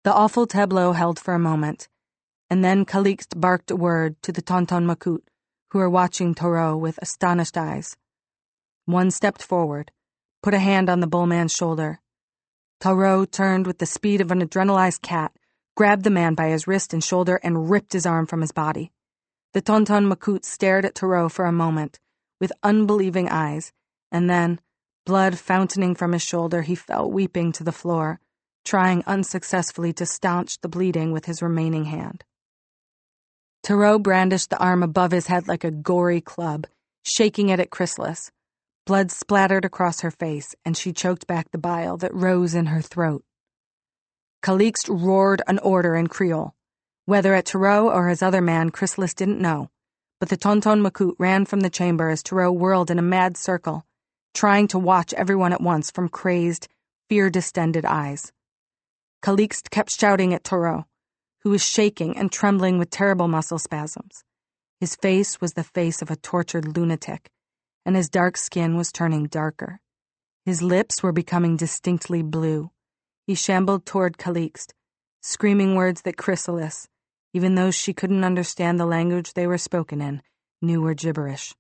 The awful tableau held for a moment, and then Calixte barked a word to the Tonton Macoute, who were watching Tarot with astonished eyes. One stepped forward, put a hand on the bullman's shoulder. Tarot turned with the speed of an adrenalized cat, grabbed the man by his wrist and shoulder, and ripped his arm from his body. The Tonton Macoute stared at Tarot for a moment, with unbelieving eyes, and then, blood fountaining from his shoulder, he fell weeping to the floor, trying unsuccessfully to staunch the bleeding with his remaining hand. Tarot brandished the arm above his head like a gory club, shaking it at Chrysalis. Blood splattered across her face, and she choked back the bile that rose in her throat. Calixte roared an order in Creole. Whether at Tarot or his other man, Chrysalis didn't know, but the Tonton Macoute ran from the chamber as Tarot whirled in a mad circle, trying to watch everyone at once from crazed, fear-distended eyes. Calixte kept shouting at Tarot, who was shaking and trembling with terrible muscle spasms. His face was the face of a tortured lunatic, and his dark skin was turning darker. His lips were becoming distinctly blue. He shambled toward Calixte, screaming words that Chrysalis, even though she couldn't understand the language they were spoken in, knew were gibberish.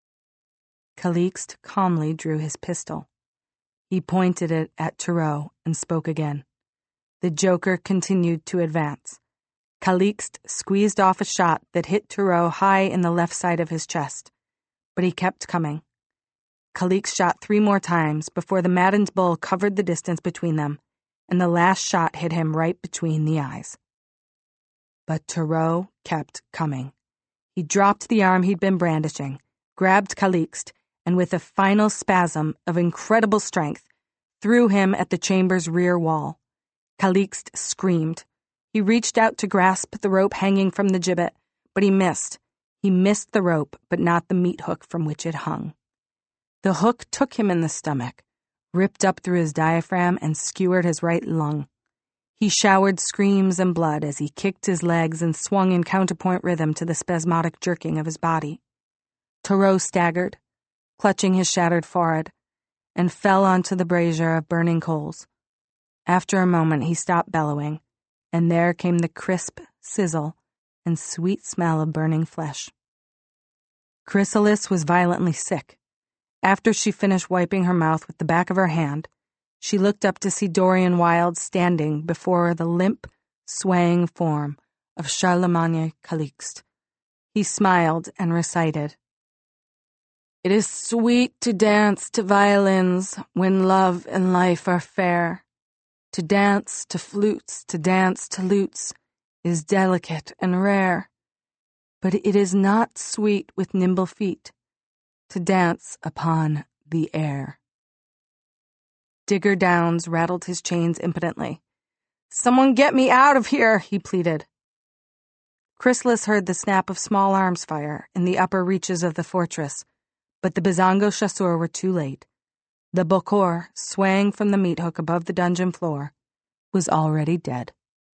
Calixte calmly drew his pistol. He pointed it at Tarot and spoke again. The Joker continued to advance. Calixte squeezed off a shot that hit Tarot high in the left side of his chest, but he kept coming. Calixte shot 3 more times before the maddened bull covered the distance between them, and the last shot hit him right between the eyes. But Tarot kept coming. He dropped the arm he'd been brandishing, grabbed Calixte, and with a final spasm of incredible strength, threw him at the chamber's rear wall. Calixte screamed. He reached out to grasp the rope hanging from the gibbet, but he missed. He missed the rope, but not the meat hook from which it hung. The hook took him in the stomach, ripped up through his diaphragm, and skewered his right lung. He showered screams and blood as he kicked his legs and swung in counterpoint rhythm to the spasmodic jerking of his body. Tarot staggered, clutching his shattered forehead, and fell onto the brazier of burning coals. After a moment, he stopped bellowing, and there came the crisp sizzle and sweet smell of burning flesh. Chrysalis was violently sick. After she finished wiping her mouth with the back of her hand, she looked up to see Dorian Wilde standing before the limp, swaying form of Charlemagne Calixte. He smiled and recited, "It is sweet to dance to violins when love and life are fair. To dance to flutes, to dance to lutes, is delicate and rare. But it is not sweet with nimble feet to dance upon the air." Digger Downs rattled his chains impotently. "Someone get me out of here," he pleaded. Chrysalis heard the snap of small arms fire in the upper reaches of the fortress, but the Bazongo chasseurs were too late. The Bokor, swaying from the meat hook above the dungeon floor, was already dead.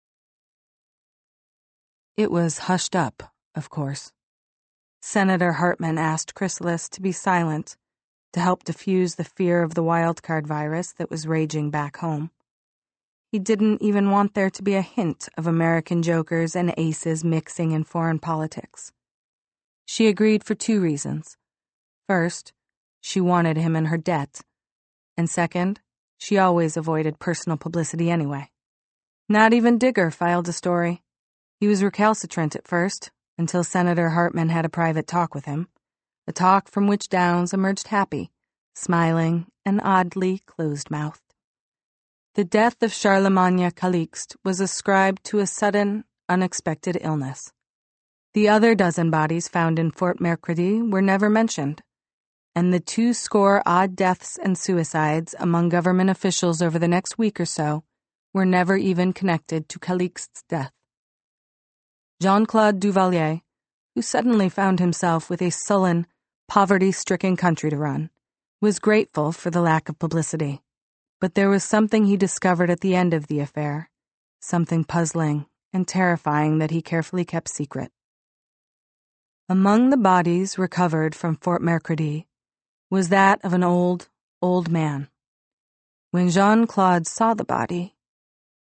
It was hushed up, of course. Senator Hartman asked Chrysalis to be silent to help diffuse the fear of the wildcard virus that was raging back home. He didn't even want there to be a hint of American jokers and aces mixing in foreign politics. She agreed for 2 reasons. First, she wanted him in her debt, and second, she always avoided personal publicity anyway. Not even Digger filed a story. He was recalcitrant at first, until Senator Hartman had a private talk with him, a talk from which Downs emerged happy, smiling and oddly closed-mouthed. The death of Charlemagne Calixte was ascribed to a sudden, unexpected illness. The other 12 bodies found in Fort Mercredi were never mentioned, and the 20 odd deaths and suicides among government officials over the next week or so were never even connected to Calixte's death. Jean-Claude Duvalier, who suddenly found himself with a sullen, poverty-stricken country to run, was grateful for the lack of publicity. But there was something he discovered at the end of the affair, something puzzling and terrifying that he carefully kept secret. Among the bodies recovered from Fort Mercredi was that of an old man. When Jean-Claude saw the body,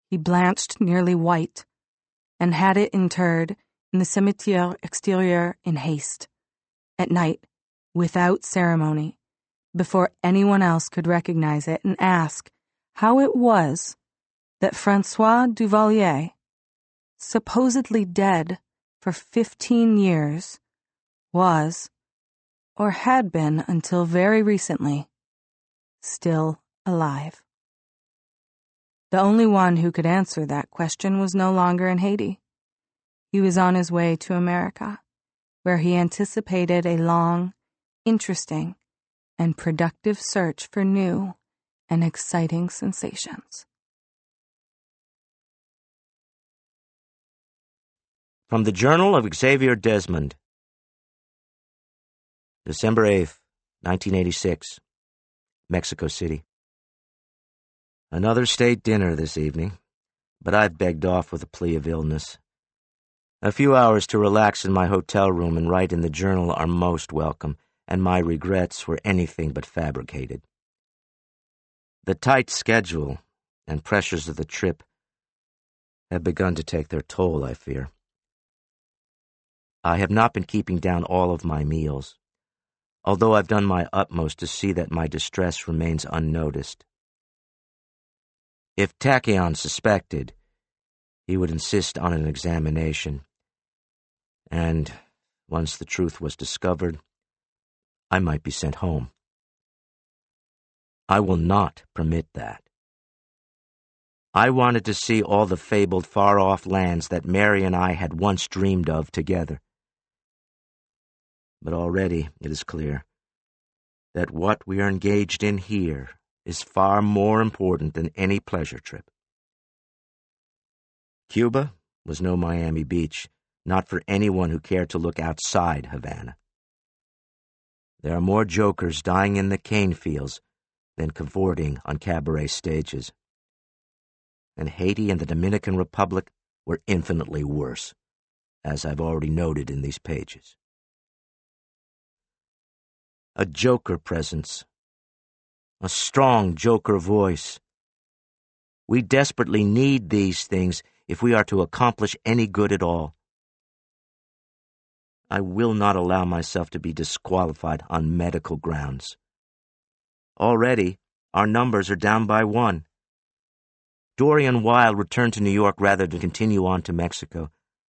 he blanched nearly white and had it interred in the cimetière extérieur in haste, at night, without ceremony, before anyone else could recognize it and ask how it was that François Duvalier, supposedly dead for 15 years, was, or had been until very recently, still alive. The only one who could answer that question was no longer in Haiti. He was on his way to America, where he anticipated a long, interesting, and productive search for new and exciting sensations. From the Journal of Xavier Desmond, December 8th, 1986, Mexico City. Another state dinner this evening, but I've begged off with a plea of illness. A few hours to relax in my hotel room and write in the journal are most welcome, and my regrets were anything but fabricated. The tight schedule and pressures of the trip have begun to take their toll, I fear. I have not been keeping down all of my meals, although I've done my utmost to see that my distress remains unnoticed. If Tachyon suspected, he would insist on an examination, and once the truth was discovered, I might be sent home. I will not permit that. I wanted to see all the fabled far-off lands that Mary and I had once dreamed of together. But already it is clear that what we are engaged in here is far more important than any pleasure trip. Cuba was no Miami Beach, not for anyone who cared to look outside Havana. There are more jokers dying in the cane fields than cavorting on cabaret stages. And Haiti and the Dominican Republic were infinitely worse, as I've already noted in these pages. A joker presence, a strong joker voice. We desperately need these things if we are to accomplish any good at all. I will not allow myself to be disqualified on medical grounds. Already, our numbers are down by 1. Dorian Wilde returned to New York rather than continue on to Mexico.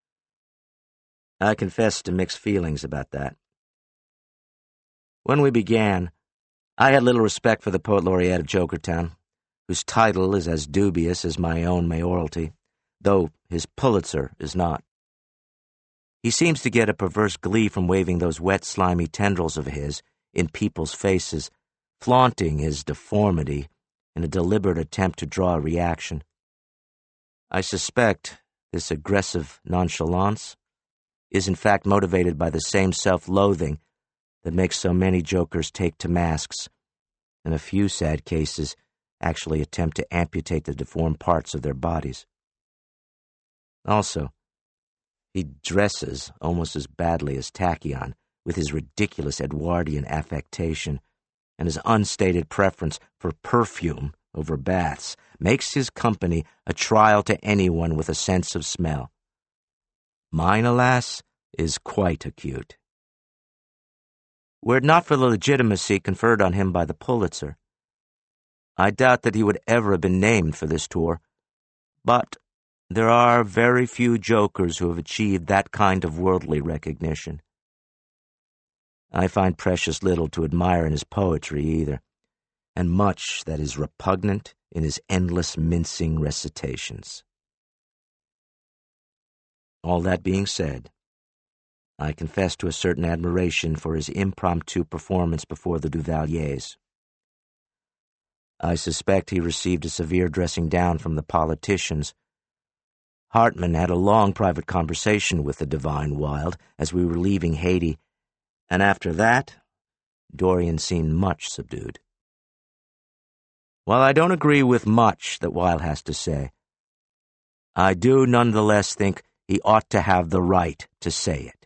I confess to mixed feelings about that. When we began, I had little respect for the Poet Laureate of Jokertown, whose title is as dubious as my own mayoralty, though his Pulitzer is not. He seems to get a perverse glee from waving those wet, slimy tendrils of his in people's faces, flaunting his deformity in a deliberate attempt to draw a reaction. I suspect this aggressive nonchalance is in fact motivated by the same self-loathing that makes so many jokers take to masks, in a few sad cases actually attempt to amputate the deformed parts of their bodies. Also, he dresses almost as badly as Tachyon, with his ridiculous Edwardian affectation, and his unstated preference for perfume over baths makes his company a trial to anyone with a sense of smell. Mine, alas, is quite acute. Were it not for the legitimacy conferred on him by the Pulitzer, I doubt that he would ever have been named for this tour, but there are very few jokers who have achieved that kind of worldly recognition. I find precious little to admire in his poetry either, and much that is repugnant in his endless mincing recitations. All that being said, I confess to a certain admiration for his impromptu performance before the Duvaliers. I suspect he received a severe dressing down from the politicians. Hartman had a long private conversation with the divine Wilde as we were leaving Haiti, and after that, Dorian seemed much subdued. While I don't agree with much that Wilde has to say, I do nonetheless think he ought to have the right to say it.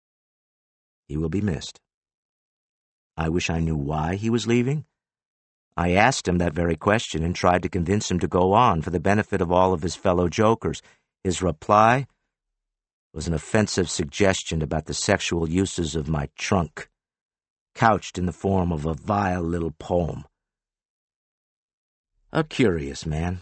He will be missed. I wish I knew why he was leaving. I asked him that very question and tried to convince him to go on for the benefit of all of his fellow jokers. His reply was an offensive suggestion about the sexual uses of my trunk, couched in the form of a vile little poem. A curious man.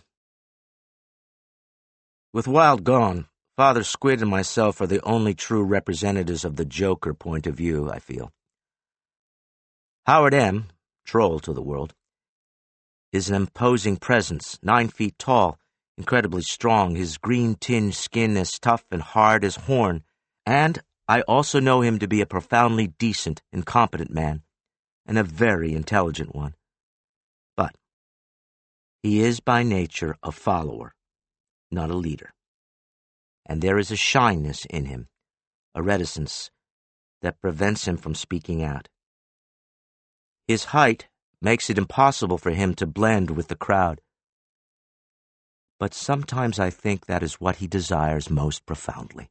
With Wilde gone, Father Squid and myself are the only true representatives of the Joker point of view, I feel. Howard M., troll to the world, is an imposing presence, 9 feet tall, incredibly strong, his green-tinged skin as tough and hard as horn, and I also know him to be a profoundly decent and competent man, and a very intelligent one. But he is by nature a follower, not a leader. And there is a shyness in him, a reticence, that prevents him from speaking out. His height makes it impossible for him to blend with the crowd. But sometimes I think that is what he desires most profoundly.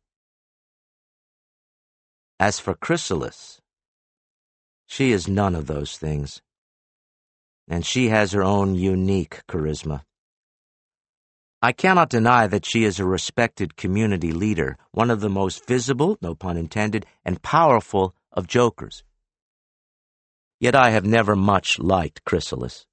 As for Chrysalis, she is none of those things, and she has her own unique charisma. I cannot deny that she is a respected community leader, one of the most visible, no pun intended, and powerful of jokers. Yet I have never much liked Chrysalis.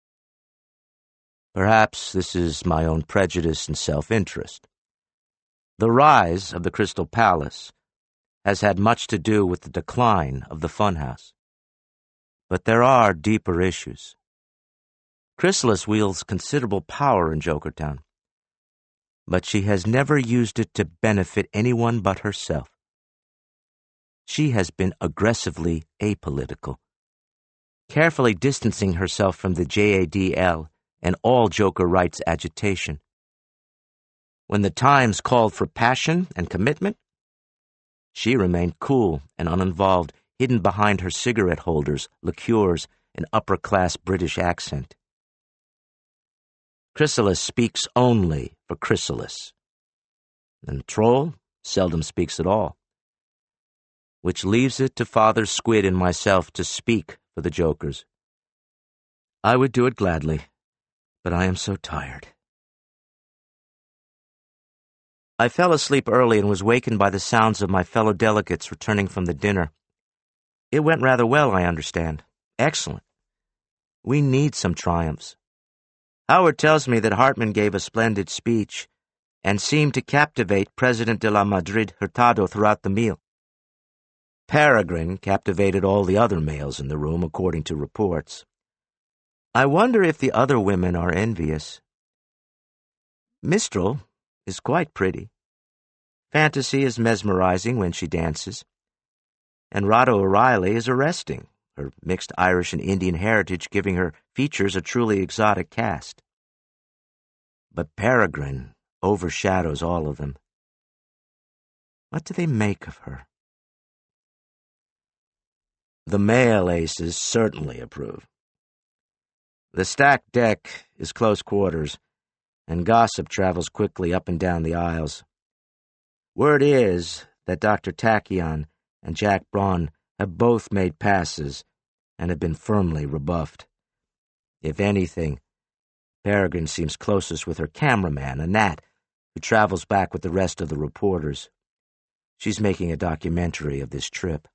Perhaps this is my own prejudice and self-interest. The rise of the Crystal Palace has had much to do with the decline of the Funhouse. But there are deeper issues. Chrysalis wields considerable power in Jokertown, but she has never used it to benefit anyone but herself. She has been aggressively apolitical, carefully distancing herself from the JADL and all Joker rights agitation. When the times called for passion and commitment, she remained cool and uninvolved, hidden behind her cigarette holders, liqueurs, and upper-class British accent. Chrysalis speaks only for Chrysalis, and Troll seldom speaks at all, which leaves it to Father Squid and myself to speak for the jokers. I would do it gladly, but I am so tired. I fell asleep early and was wakened by the sounds of my fellow delegates returning from the dinner. It went rather well, I understand. Excellent. We need some triumphs. Howard tells me that Hartman gave a splendid speech and seemed to captivate President de la Madrid Hurtado throughout the meal. Peregrine captivated all the other males in the room, according to reports. I wonder if the other women are envious. Mistral is quite pretty. Fantasy is mesmerizing when she dances. And Rado O'Reilly is arresting, her mixed Irish and Indian heritage giving her features a truly exotic cast. But Peregrine overshadows all of them. What do they make of her? The male aces certainly approve. The stacked deck is close quarters, and gossip travels quickly up and down the aisles. Word is that Dr. Tachyon and Jack Braun have both made passes and have been firmly rebuffed. If anything, Peregrine seems closest with her cameraman, Annette, who travels back with the rest of the reporters. She's making a documentary of this trip.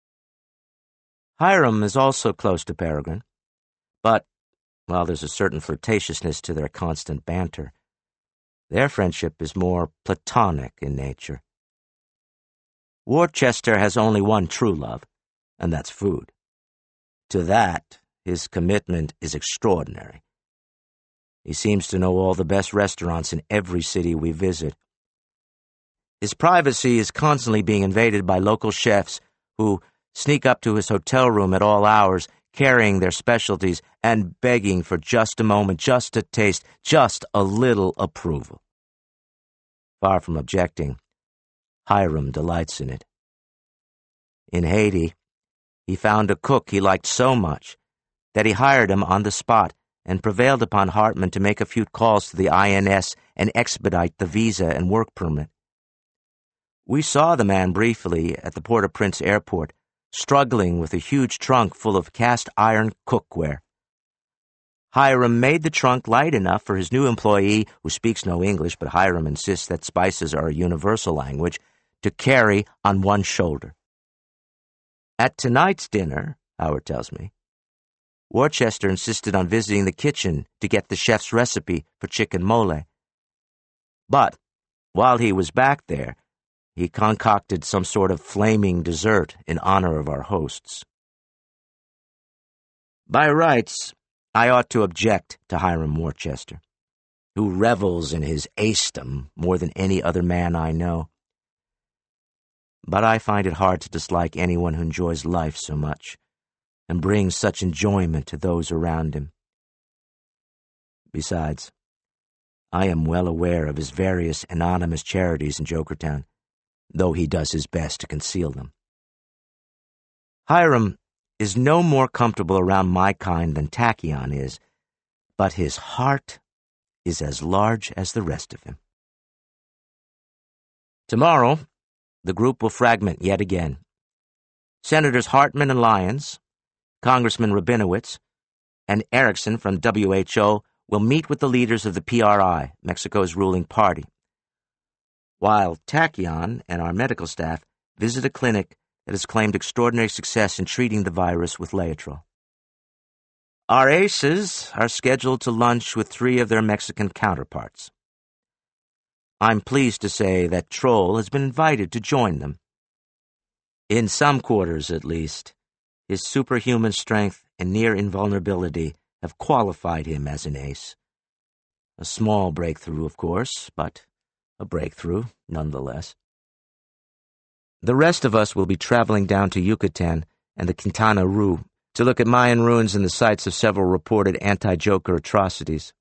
Hiram is also close to Peregrine, but while there's a certain flirtatiousness to their constant banter, their friendship is more platonic in nature. Worcester has only one true love, and that's food. To that, his commitment is extraordinary. He seems to know all the best restaurants in every city we visit. His privacy is constantly being invaded by local chefs who sneak up to his hotel room at all hours, carrying their specialties and begging for just a moment, just a taste, just a little approval. Far from objecting, Hiram delights in it. In Haiti, he found a cook he liked so much that he hired him on the spot and prevailed upon Hartman to make a few calls to the INS and expedite the visa and work permit. We saw the man briefly at the Port-au-Prince airport, struggling with a huge trunk full of cast-iron cookware. Hiram made the trunk light enough for his new employee, who speaks no English, but Hiram insists that spices are a universal language, to carry on one shoulder. At tonight's dinner, Howard tells me, Worcester insisted on visiting the kitchen to get the chef's recipe for chicken mole. But while he was back there, he concocted some sort of flaming dessert in honor of our hosts. By rights, I ought to object to Hiram Worcester, who revels in his acedom more than any other man I know. But I find it hard to dislike anyone who enjoys life so much and brings such enjoyment to those around him. Besides, I am well aware of his various anonymous charities in Jokertown, though he does his best to conceal them. Hiram is no more comfortable around my kind than Tachyon is, but his heart is as large as the rest of him. Tomorrow, the group will fragment yet again. Senators Hartman and Lyons, Congressman Rabinowitz, and Erickson from WHO will meet with the leaders of the PRI, Mexico's ruling party, while Tachyon and our medical staff visit a clinic that has claimed extraordinary success in treating the virus with Laetrile. Our aces are scheduled to lunch with 3 of their Mexican counterparts. I'm pleased to say that Troll has been invited to join them. In some quarters, at least, his superhuman strength and near invulnerability have qualified him as an ace. A small breakthrough, of course, but a breakthrough nonetheless. The rest of us will be traveling down to Yucatan and the Quintana Roo to look at Mayan ruins and the sites of several reported anti-Joker atrocities.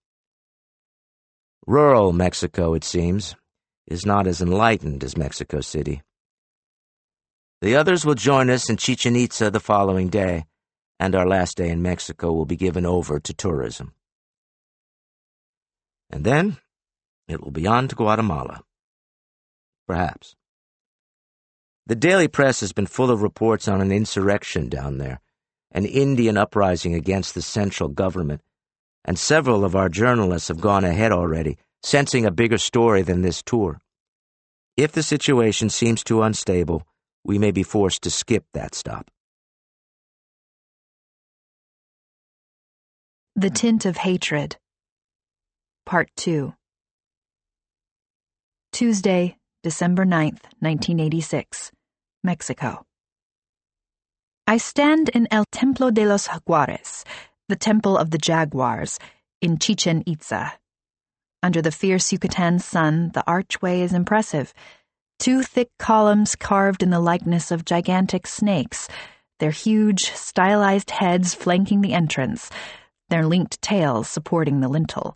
Rural Mexico, it seems, is not as enlightened as Mexico City. The others will join us in Chichen Itza the following day, and our last day in Mexico will be given over to tourism. And then it will be on to Guatemala. Perhaps. The daily press has been full of reports on an insurrection down there, an Indian uprising against the central government, and several of our journalists have gone ahead already, sensing a bigger story than this tour. If the situation seems too unstable, we may be forced to skip that stop. The Tint of Hatred, Part 2. Tuesday, December 9th, 1986, Mexico. I stand in El Templo de los Jaguares, the Temple of the Jaguars, in Chichen Itza. Under the fierce Yucatan sun, the archway is impressive. 2 thick columns carved in the likeness of gigantic snakes, their huge, stylized heads flanking the entrance, their linked tails supporting the lintel.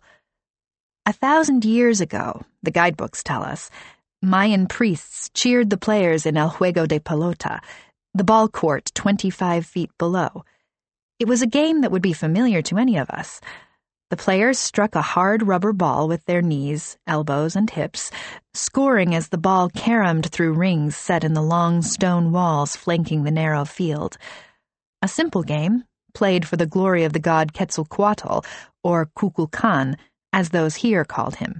1,000 years ago, the guidebooks tell us, Mayan priests cheered the players in El Juego de Pelota, the ball court 25 feet below. It was a game that would be familiar to any of us. The players struck a hard rubber ball with their knees, elbows, and hips, scoring as the ball caromed through rings set in the long stone walls flanking the narrow field. A simple game, played for the glory of the god Quetzalcoatl, or Kukulkan, as those here called him.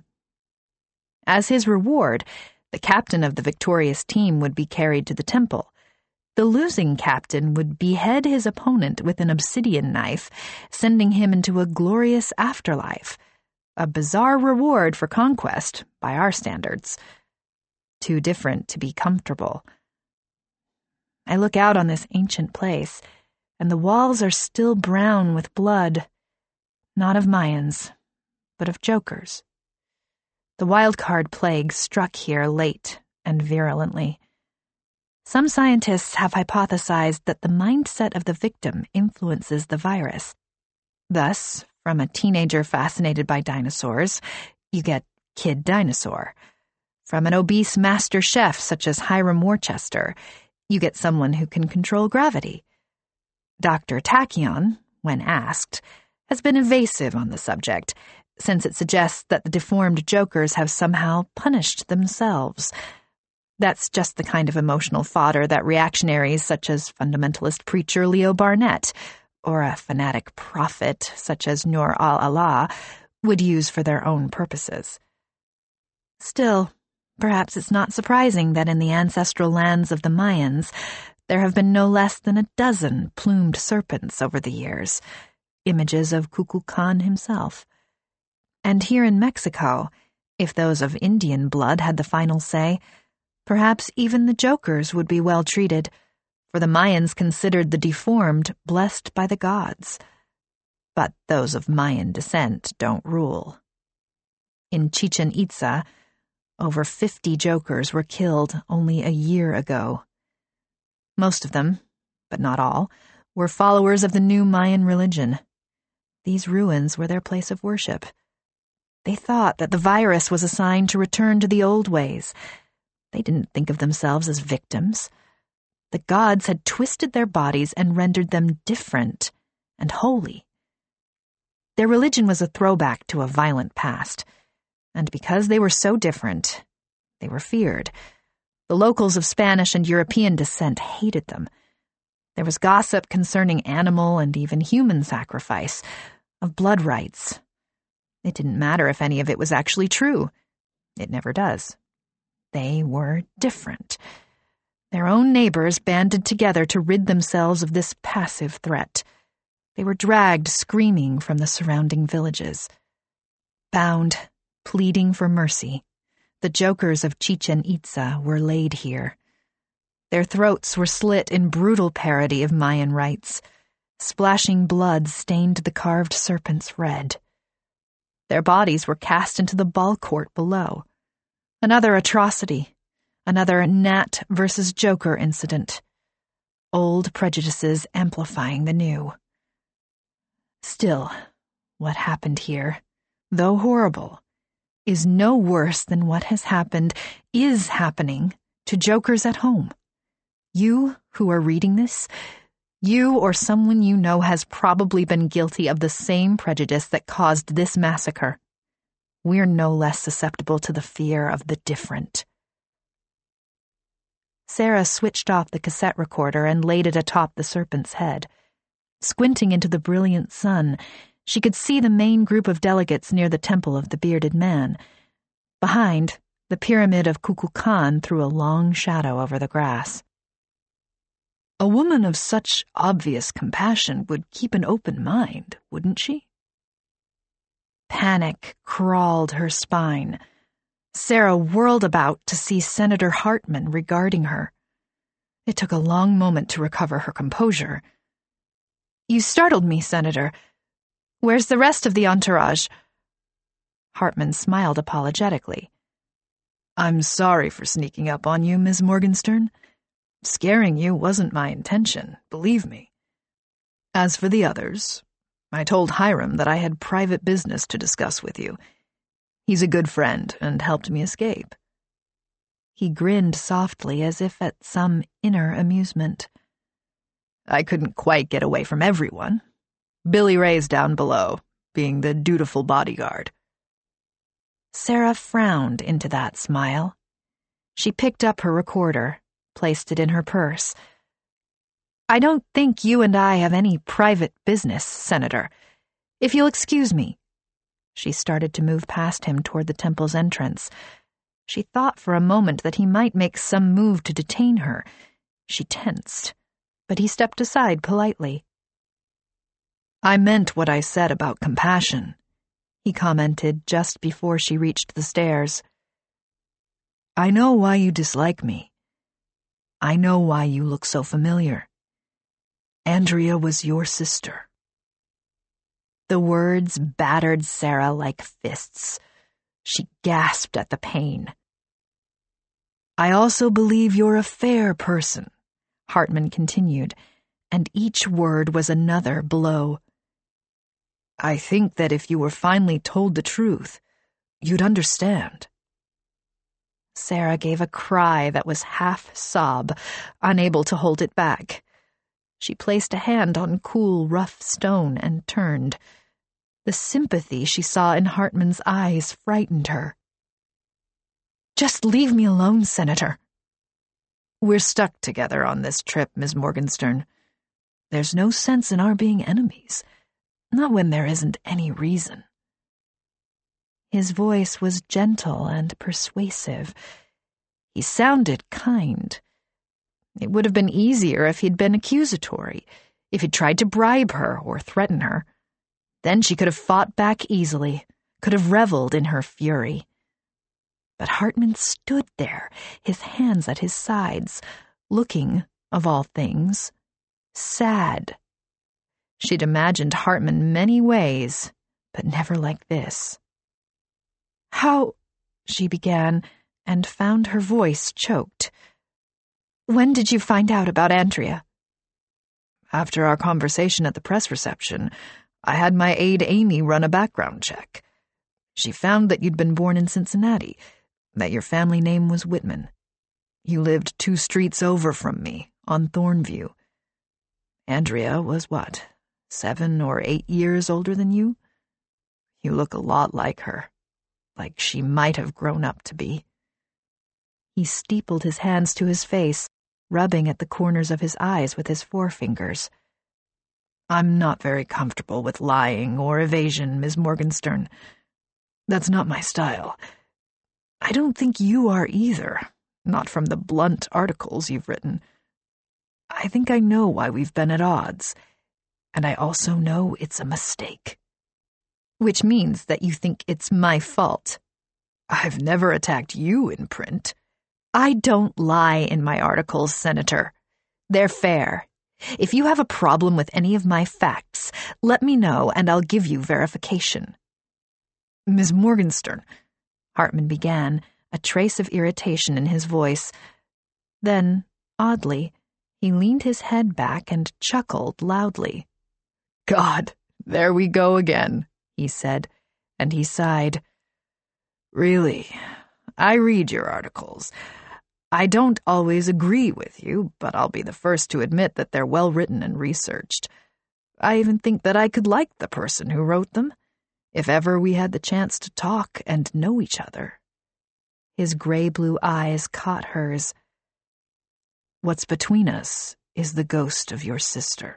As his reward, the captain of the victorious team would be carried to the temple. The losing captain would behead his opponent with an obsidian knife, sending him into a glorious afterlife. A bizarre reward for conquest, by our standards. Too different to be comfortable. I look out on this ancient place, and the walls are still brown with blood. Not of Mayans, but of Jokers. The wildcard plague struck here late and virulently. Some scientists have hypothesized that the mindset of the victim influences the virus. Thus, from a teenager fascinated by dinosaurs, you get Kid Dinosaur. From an obese master chef such as Hiram Worcester, you get someone who can control gravity. Dr. Tachyon, when asked, has been evasive on the subject, since it suggests that the deformed jokers have somehow punished themselves. That's just the kind of emotional fodder that reactionaries such as fundamentalist preacher Leo Barnett or a fanatic prophet such as Nur al-Allah would use for their own purposes. Still, perhaps it's not surprising that in the ancestral lands of the Mayans, there have been no less than a dozen plumed serpents over the years, images of Kukulkan himself. And here in Mexico, if those of Indian blood had the final say, perhaps even the jokers would be well treated, for the Mayans considered the deformed blessed by the gods. But those of Mayan descent don't rule. In Chichen Itza, over 50 jokers were killed only a year ago. Most of them, but not all, were followers of the new Mayan religion. These ruins were their place of worship. They thought that the virus was a sign to return to the old ways. They didn't think of themselves as victims. The gods had twisted their bodies and rendered them different and holy. Their religion was a throwback to a violent past, and because they were so different, they were feared. The locals of Spanish and European descent hated them. There was gossip concerning animal and even human sacrifice, of blood rites. It didn't matter if any of it was actually true. It never does. They were different. Their own neighbors banded together to rid themselves of this passive threat. They were dragged screaming from the surrounding villages. Bound, pleading for mercy, the jokers of Chichen Itza were laid here. Their throats were slit in brutal parody of Mayan rites. Splashing blood stained the carved serpents red. Their bodies were cast into the ball court below. Another atrocity, another Nat versus Joker incident. Old prejudices amplifying the new. Still, what happened here, though horrible, is no worse than what has happened, is happening, to jokers at home. You who are reading this, you or someone you know has probably been guilty of the same prejudice that caused this massacre. We're no less susceptible to the fear of the different. Sarah switched off the cassette recorder and laid it atop the serpent's head. Squinting into the brilliant sun, she could see the main group of delegates near the temple of the bearded man. Behind, the pyramid of Kukulkan threw a long shadow over the grass. A woman of such obvious compassion would keep an open mind, wouldn't she? Panic crawled her spine. Sarah whirled about to see Senator Hartman regarding her. It took a long moment to recover her composure. "You startled me, Senator. Where's the rest of the entourage?" Hartman smiled apologetically. "I'm sorry for sneaking up on you, Ms. Morgenstern. Scaring you wasn't my intention, believe me. As for the others, I told Hiram that I had private business to discuss with you. He's a good friend and helped me escape." He grinned softly as if at some inner amusement. "I couldn't quite get away from everyone. Billy Ray's down below, being the dutiful bodyguard." Sarah frowned into that smile. She picked up her recorder, placed it in her purse. "I don't think you and I have any private business, Senator. If you'll excuse me." She started to move past him toward the temple's entrance. She thought for a moment that he might make some move to detain her. She tensed, but he stepped aside politely. "I meant what I said about compassion," he commented just before she reached the stairs. "I know why you dislike me. I know why you look so familiar. Andrea was your sister." The words battered Sarah like fists. She gasped at the pain. "I also believe you're a fair person," Hartman continued, and each word was another blow. "I think that if you were finally told the truth, you'd understand." Sarah gave a cry that was half sob, unable to hold it back. She placed a hand on cool, rough stone and turned. The sympathy she saw in Hartman's eyes frightened her. "Just leave me alone, Senator." "We're stuck together on this trip, Ms. Morgenstern. There's no sense in our being enemies, not when there isn't any reason." His voice was gentle and persuasive. He sounded kind. It would have been easier if he'd been accusatory, if he'd tried to bribe her or threaten her. Then she could have fought back easily, could have reveled in her fury. But Hartman stood there, his hands at his sides, looking, of all things, sad. She'd imagined Hartman many ways, but never like this. "How," she began, and found her voice choked. "When did you find out about Andrea?" "After our conversation at the press reception, I had my aide Amy run a background check. She found that you'd been born in Cincinnati, that your family name was Whitman. You lived 2 streets over from me, on Thornview. Andrea was what, 7 or 8 years older than you? You look a lot like her, like she might have grown up to be." He steepled his hands to his face, rubbing at the corners of his eyes with his forefingers. "I'm not very comfortable with lying or evasion, Miss Morgenstern. That's not my style. I don't think you are either, not from the blunt articles you've written. I think I know why we've been at odds, and I also know it's a mistake." "Which means that you think it's my fault." "I've never attacked you in print." "I don't lie in my articles, Senator. They're fair. If you have a problem with any of my facts, let me know and I'll give you verification." "Miss Morgenstern," Hartman began, a trace of irritation in his voice. Then, oddly, he leaned his head back and chuckled loudly. "God, there we go again," he said, and he sighed. "Really, I read your articles. I don't always agree with you, but I'll be the first to admit that they're well written and researched. I even think that I could like the person who wrote them, if ever we had the chance to talk and know each other." His gray-blue eyes caught hers. "What's between us is the ghost of your sister."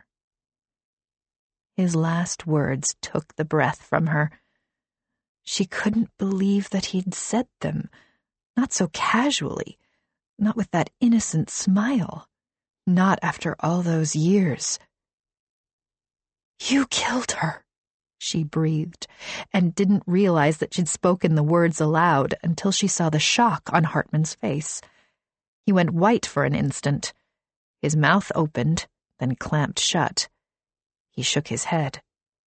His last words took the breath from her. She couldn't believe that he'd said them, not so casually, not with that innocent smile, not after all those years. "You killed her," she breathed, and didn't realize that she'd spoken the words aloud until she saw the shock on Hartman's face. He went white for an instant. His mouth opened, then clamped shut. He shook his head.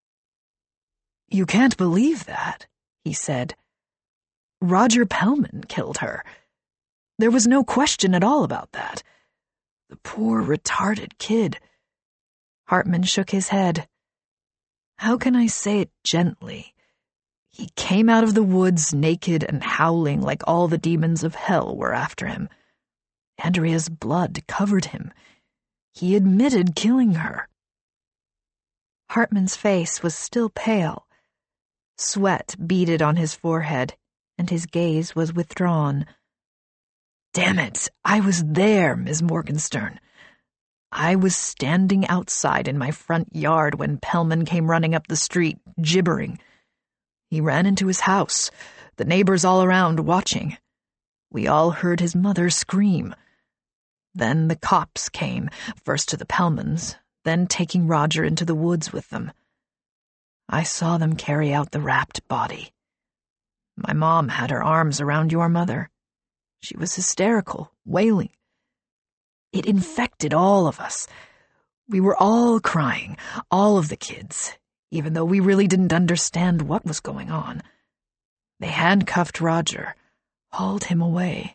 "You can't believe that," he said. "Roger Pellman killed her. There was no question at all about that. The poor, retarded kid." Hartman shook his head. "How can I say it gently? He came out of the woods naked and howling like all the demons of hell were after him. Andrea's blood covered him. He admitted killing her." Hartman's face was still pale. Sweat beaded on his forehead, and his gaze was withdrawn. "Damn it, I was there, Miss Morgenstern. I was standing outside in my front yard when Pellman came running up the street, gibbering. He ran into his house, the neighbors all around watching. We all heard his mother scream. Then the cops came, first to the Pellmans, then taking Roger into the woods with them. I saw them carry out the wrapped body. My mom had her arms around your mother. She was hysterical, wailing. It infected all of us. We were all crying, all of the kids, even though we really didn't understand what was going on. They handcuffed Roger, hauled him away."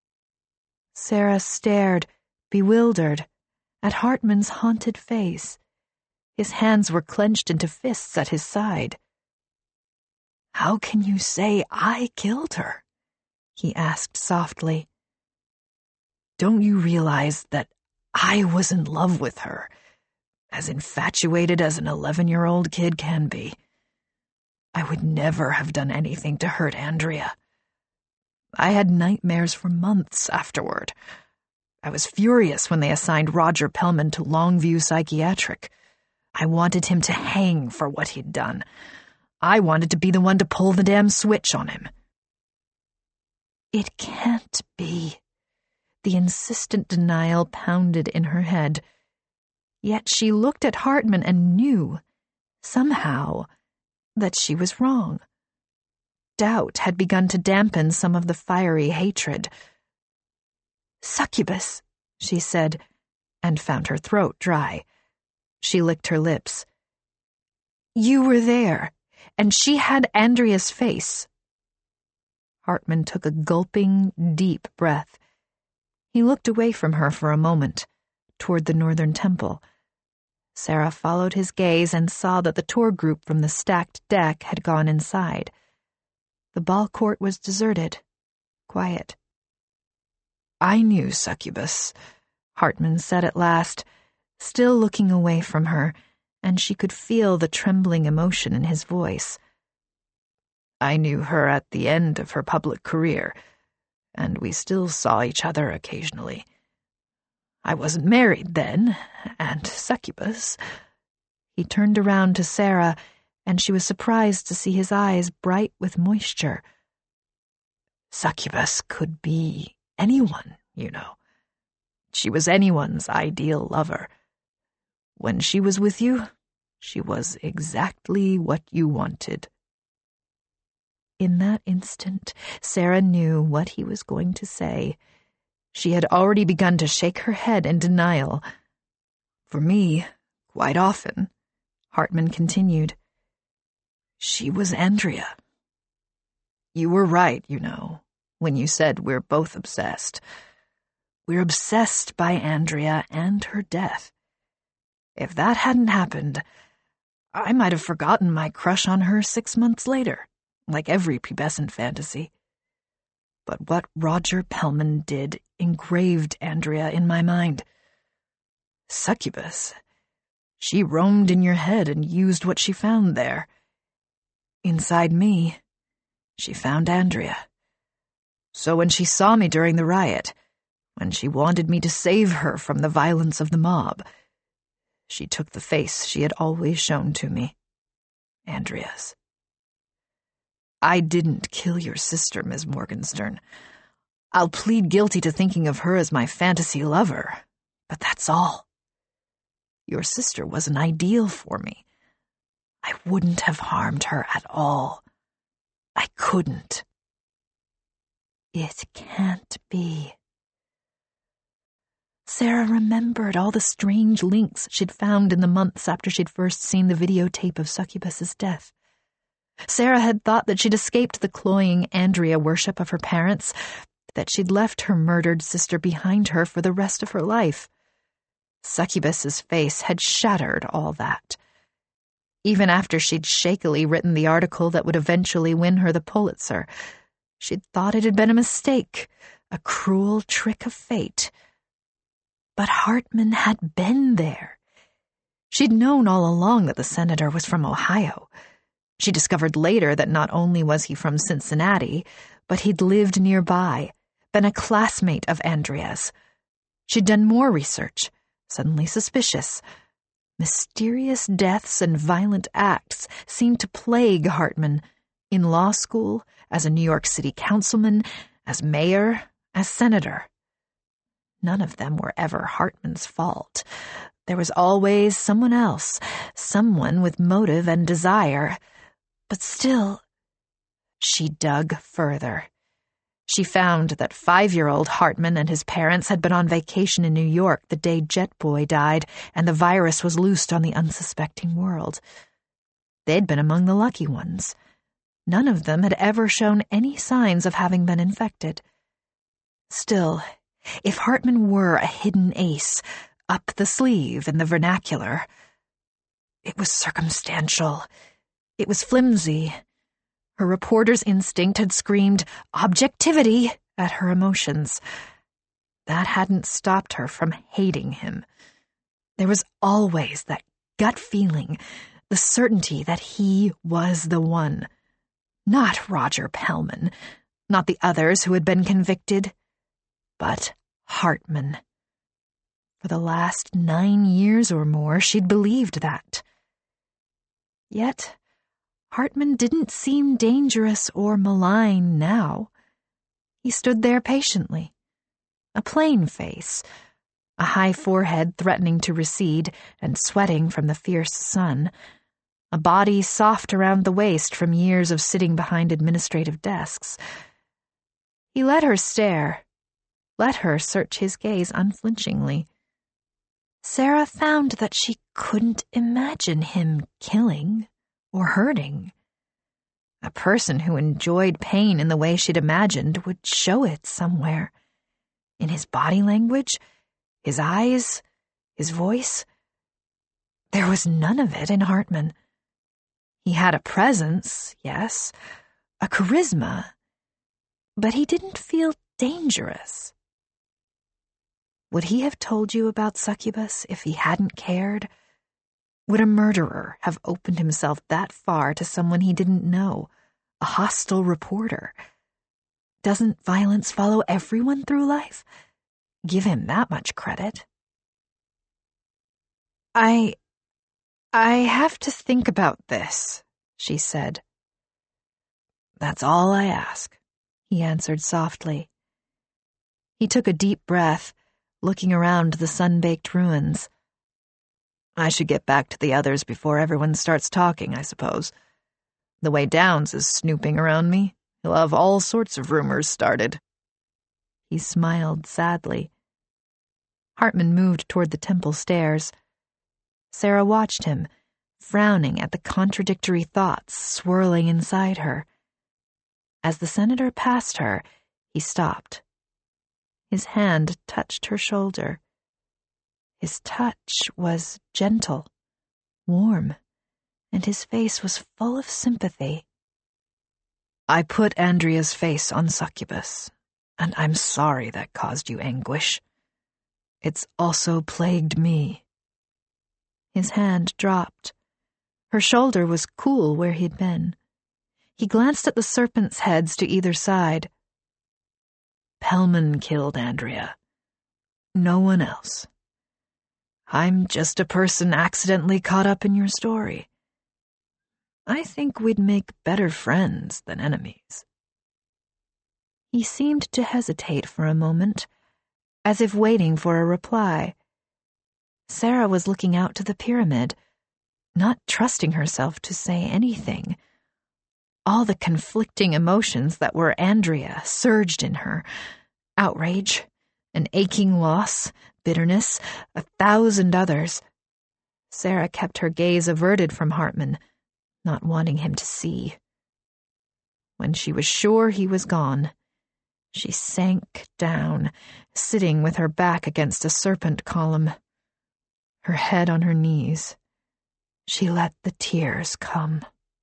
Sarah stared, bewildered, at Hartman's haunted face. His hands were clenched into fists at his side. "How can you say I killed her?" he asked softly. "Don't you realize that I was in love with her, as infatuated as an 11-year-old kid can be? I would never have done anything to hurt Andrea. I had nightmares for months afterward. I was furious when they assigned Roger Pellman to Longview Psychiatric. I wanted him to hang for what he'd done. I wanted to be the one to pull the damn switch on him. It can't be. The insistent denial pounded in her head. Yet she looked at Hartman and knew, somehow, that she was wrong. Doubt had begun to dampen some of the fiery hatred. "Succubus," she said, and found her throat dry. She licked her lips. "You were there, and she had Andrea's face." Hartman took a gulping, deep breath. He looked away from her for a moment, toward the northern temple. Sarah followed his gaze and saw that the tour group from the stacked deck had gone inside. The ball court was deserted, quiet. "I knew Succubus," Hartman said at last, still looking away from her, and she could feel the trembling emotion in his voice. "I knew her at the end of her public career, and we still saw each other occasionally. I wasn't married then, and Succubus—" He turned around to Sarah, and she was surprised to see his eyes bright with moisture. "Succubus could be anyone, you know. She was anyone's ideal lover. When she was with you, she was exactly what you wanted." In that instant, Sarah knew what he was going to say. She had already begun to shake her head in denial. "For me, quite often," Hartman continued, "she was Andrea. You were right, you know, when you said we're both obsessed. We're obsessed by Andrea and her death. If that hadn't happened, I might have forgotten my crush on her 6 months later, like every pubescent fantasy. But what Roger Pellman did engraved Andrea in my mind. Succubus. She roamed in your head and used what she found there. Inside me, she found Andrea. So when she saw me during the riot, when she wanted me to save her from the violence of the mob, she took the face she had always shown to me, Andrea's. I didn't kill your sister, Miss Morgenstern. I'll plead guilty to thinking of her as my fantasy lover, but that's all. Your sister was an ideal for me. I wouldn't have harmed her at all. I couldn't. It can't be. Sarah remembered all the strange links she'd found in the months after she'd first seen the videotape of Succubus's death. Sarah had thought that she'd escaped the cloying Andrea worship of her parents, that she'd left her murdered sister behind her for the rest of her life. Succubus's face had shattered all that. Even after she'd shakily written the article that would eventually win her the Pulitzer, she'd thought it had been a mistake, a cruel trick of fate. But Hartman had been there. She'd known all along that the senator was from Ohio. She discovered later that not only was he from Cincinnati, but he'd lived nearby, been a classmate of Andrea's. She'd done more research, suddenly suspicious. Mysterious deaths and violent acts seemed to plague Hartman, in law school, as a New York City councilman, as mayor, as senator. None of them were ever Hartman's fault. There was always someone else, someone with motive and desire. But still, she dug further. She found that 5-year-old Hartman and his parents had been on vacation in New York the day Jet Boy died and the virus was loosed on the unsuspecting world. They'd been among the lucky ones. None of them had ever shown any signs of having been infected. Still, if Hartman were a hidden ace, up the sleeve in the vernacular, it was circumstantial. It was flimsy. Her reporter's instinct had screamed objectivity at her emotions. That hadn't stopped her from hating him. There was always that gut feeling, the certainty that he was the one. Not Roger Pellman, not the others who had been convicted, but Hartman. For the last 9 years or more, she'd believed that. Yet, Hartman didn't seem dangerous or malign now. He stood there patiently, a plain face, a high forehead threatening to recede and sweating from the fierce sun, a body soft around the waist from years of sitting behind administrative desks. He let her stare, let her search his gaze unflinchingly. Sarah found that she couldn't imagine him killing or hurting. A person who enjoyed pain in the way she'd imagined would show it somewhere. In his body language, his eyes, his voice. There was none of it in Hartman. He had a presence, yes, a charisma, but he didn't feel dangerous. Would he have told you about Succubus if he hadn't cared? Would a murderer have opened himself that far to someone he didn't know, a hostile reporter? Doesn't violence follow everyone through life? Give him that much credit. I have to think about this, she said. That's all I ask, he answered softly. He took a deep breath, looking around the sun-baked ruins. I should get back to the others before everyone starts talking, I suppose. The way Downs is snooping around me, he'll have all sorts of rumors started. He smiled sadly. Hartman moved toward the temple stairs. Sarah watched him, frowning at the contradictory thoughts swirling inside her. As the senator passed her, he stopped. His hand touched her shoulder. His touch was gentle, warm, and his face was full of sympathy. I put Andrea's face on Succubus, and I'm sorry that caused you anguish. It's also plagued me. His hand dropped. Her shoulder was cool where he'd been. He glanced at the serpents' heads to either side. Pellman killed Andrea. No one else. I'm just a person accidentally caught up in your story. I think we'd make better friends than enemies. He seemed to hesitate for a moment, as if waiting for a reply. Sarah was looking out to the pyramid, not trusting herself to say anything. All the conflicting emotions that were Andrea surged in her. Outrage, an aching loss, bitterness, 1,000 others. Sarah kept her gaze averted from Hartman, not wanting him to see. When she was sure he was gone, she sank down, sitting with her back against a serpent column, her head on her knees. She let the tears come.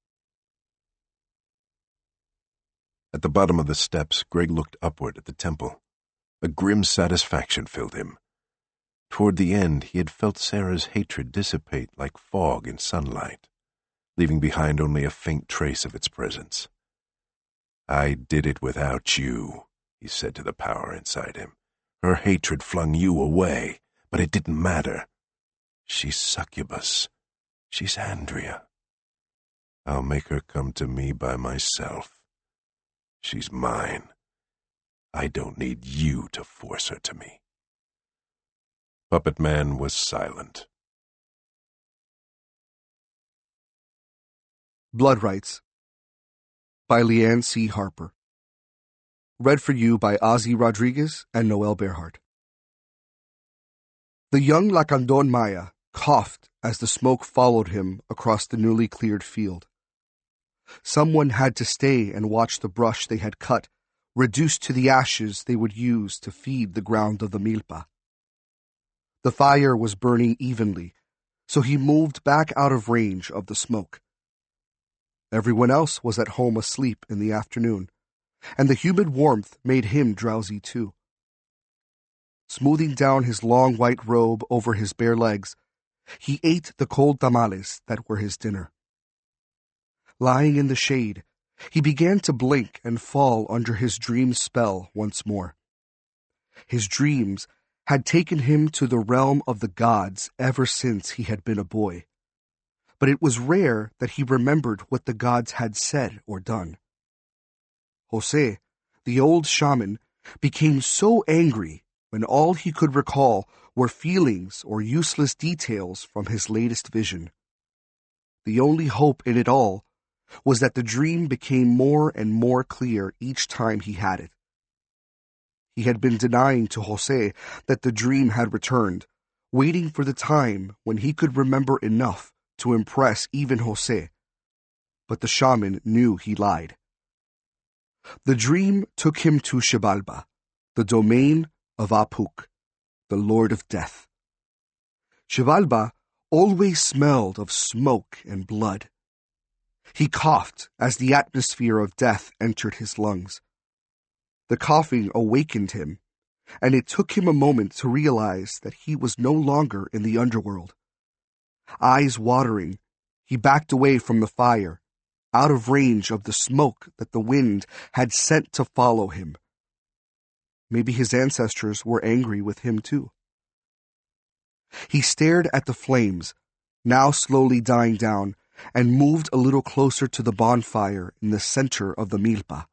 At the bottom of the steps, Greg looked upward at the temple. A grim satisfaction filled him. Toward the end, he had felt Sarah's hatred dissipate like fog in sunlight, leaving behind only a faint trace of its presence. I did it without you, he said to the power inside him. Her hatred flung you away, but it didn't matter. She's Succubus. She's Andrea. I'll make her come to me by myself. She's mine. I don't need you to force her to me. Puppet Man was silent. Blood Rights by Leanne C. Harper. Read for you by Ozzy Rodriguez and Noel Berhart. The young Lacandon Maya coughed as the smoke followed him across the newly cleared field. Someone had to stay and watch the brush they had cut, reduced to the ashes they would use to feed the ground of the milpa. The fire was burning evenly, so he moved back out of range of the smoke. Everyone else was at home asleep in the afternoon, and the humid warmth made him drowsy too. Smoothing down his long white robe over his bare legs, he ate the cold tamales that were his dinner. Lying in the shade, he began to blink and fall under his dream spell once more. His dreams had taken him to the realm of the gods ever since he had been a boy, but it was rare that he remembered what the gods had said or done. Jose, the old shaman, became so angry when all he could recall were feelings or useless details from his latest vision. The only hope in it all was that the dream became more and more clear each time he had it. He had been denying to Jose that the dream had returned, waiting for the time when he could remember enough to impress even Jose. But the shaman knew he lied. The dream took him to Xibalba, the domain of Apuk, the Lord of Death. Xibalba always smelled of smoke and blood. He coughed as the atmosphere of death entered his lungs. The coughing awakened him, and it took him a moment to realize that he was no longer in the underworld. Eyes watering, he backed away from the fire, out of range of the smoke that the wind had sent to follow him. Maybe his ancestors were angry with him too. He stared at the flames, now slowly dying down, and moved a little closer to the bonfire in the center of the milpa.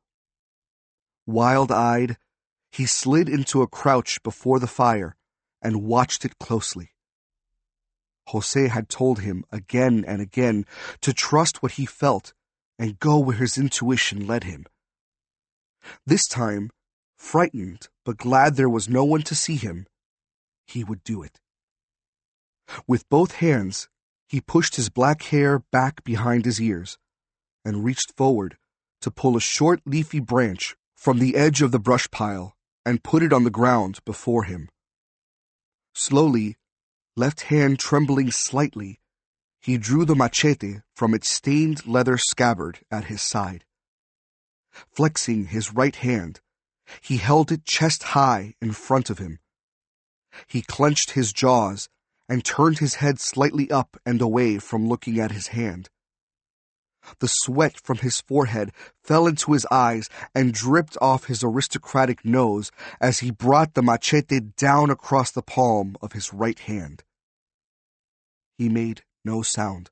Wild-eyed, he slid into a crouch before the fire and watched it closely. Jose had told him again and again to trust what he felt and go where his intuition led him. This time, frightened but glad there was no one to see him, he would do it. With both hands, he pushed his black hair back behind his ears and reached forward to pull a short leafy branch from the edge of the brush pile and put it on the ground before him. Slowly, left hand trembling slightly, he drew the machete from its stained leather scabbard at his side. Flexing his right hand, he held it chest high in front of him. He clenched his jaws and turned his head slightly up and away from looking at his hand. The sweat from his forehead fell into his eyes and dripped off his aristocratic nose as he brought the machete down across the palm of his right hand. He made no sound,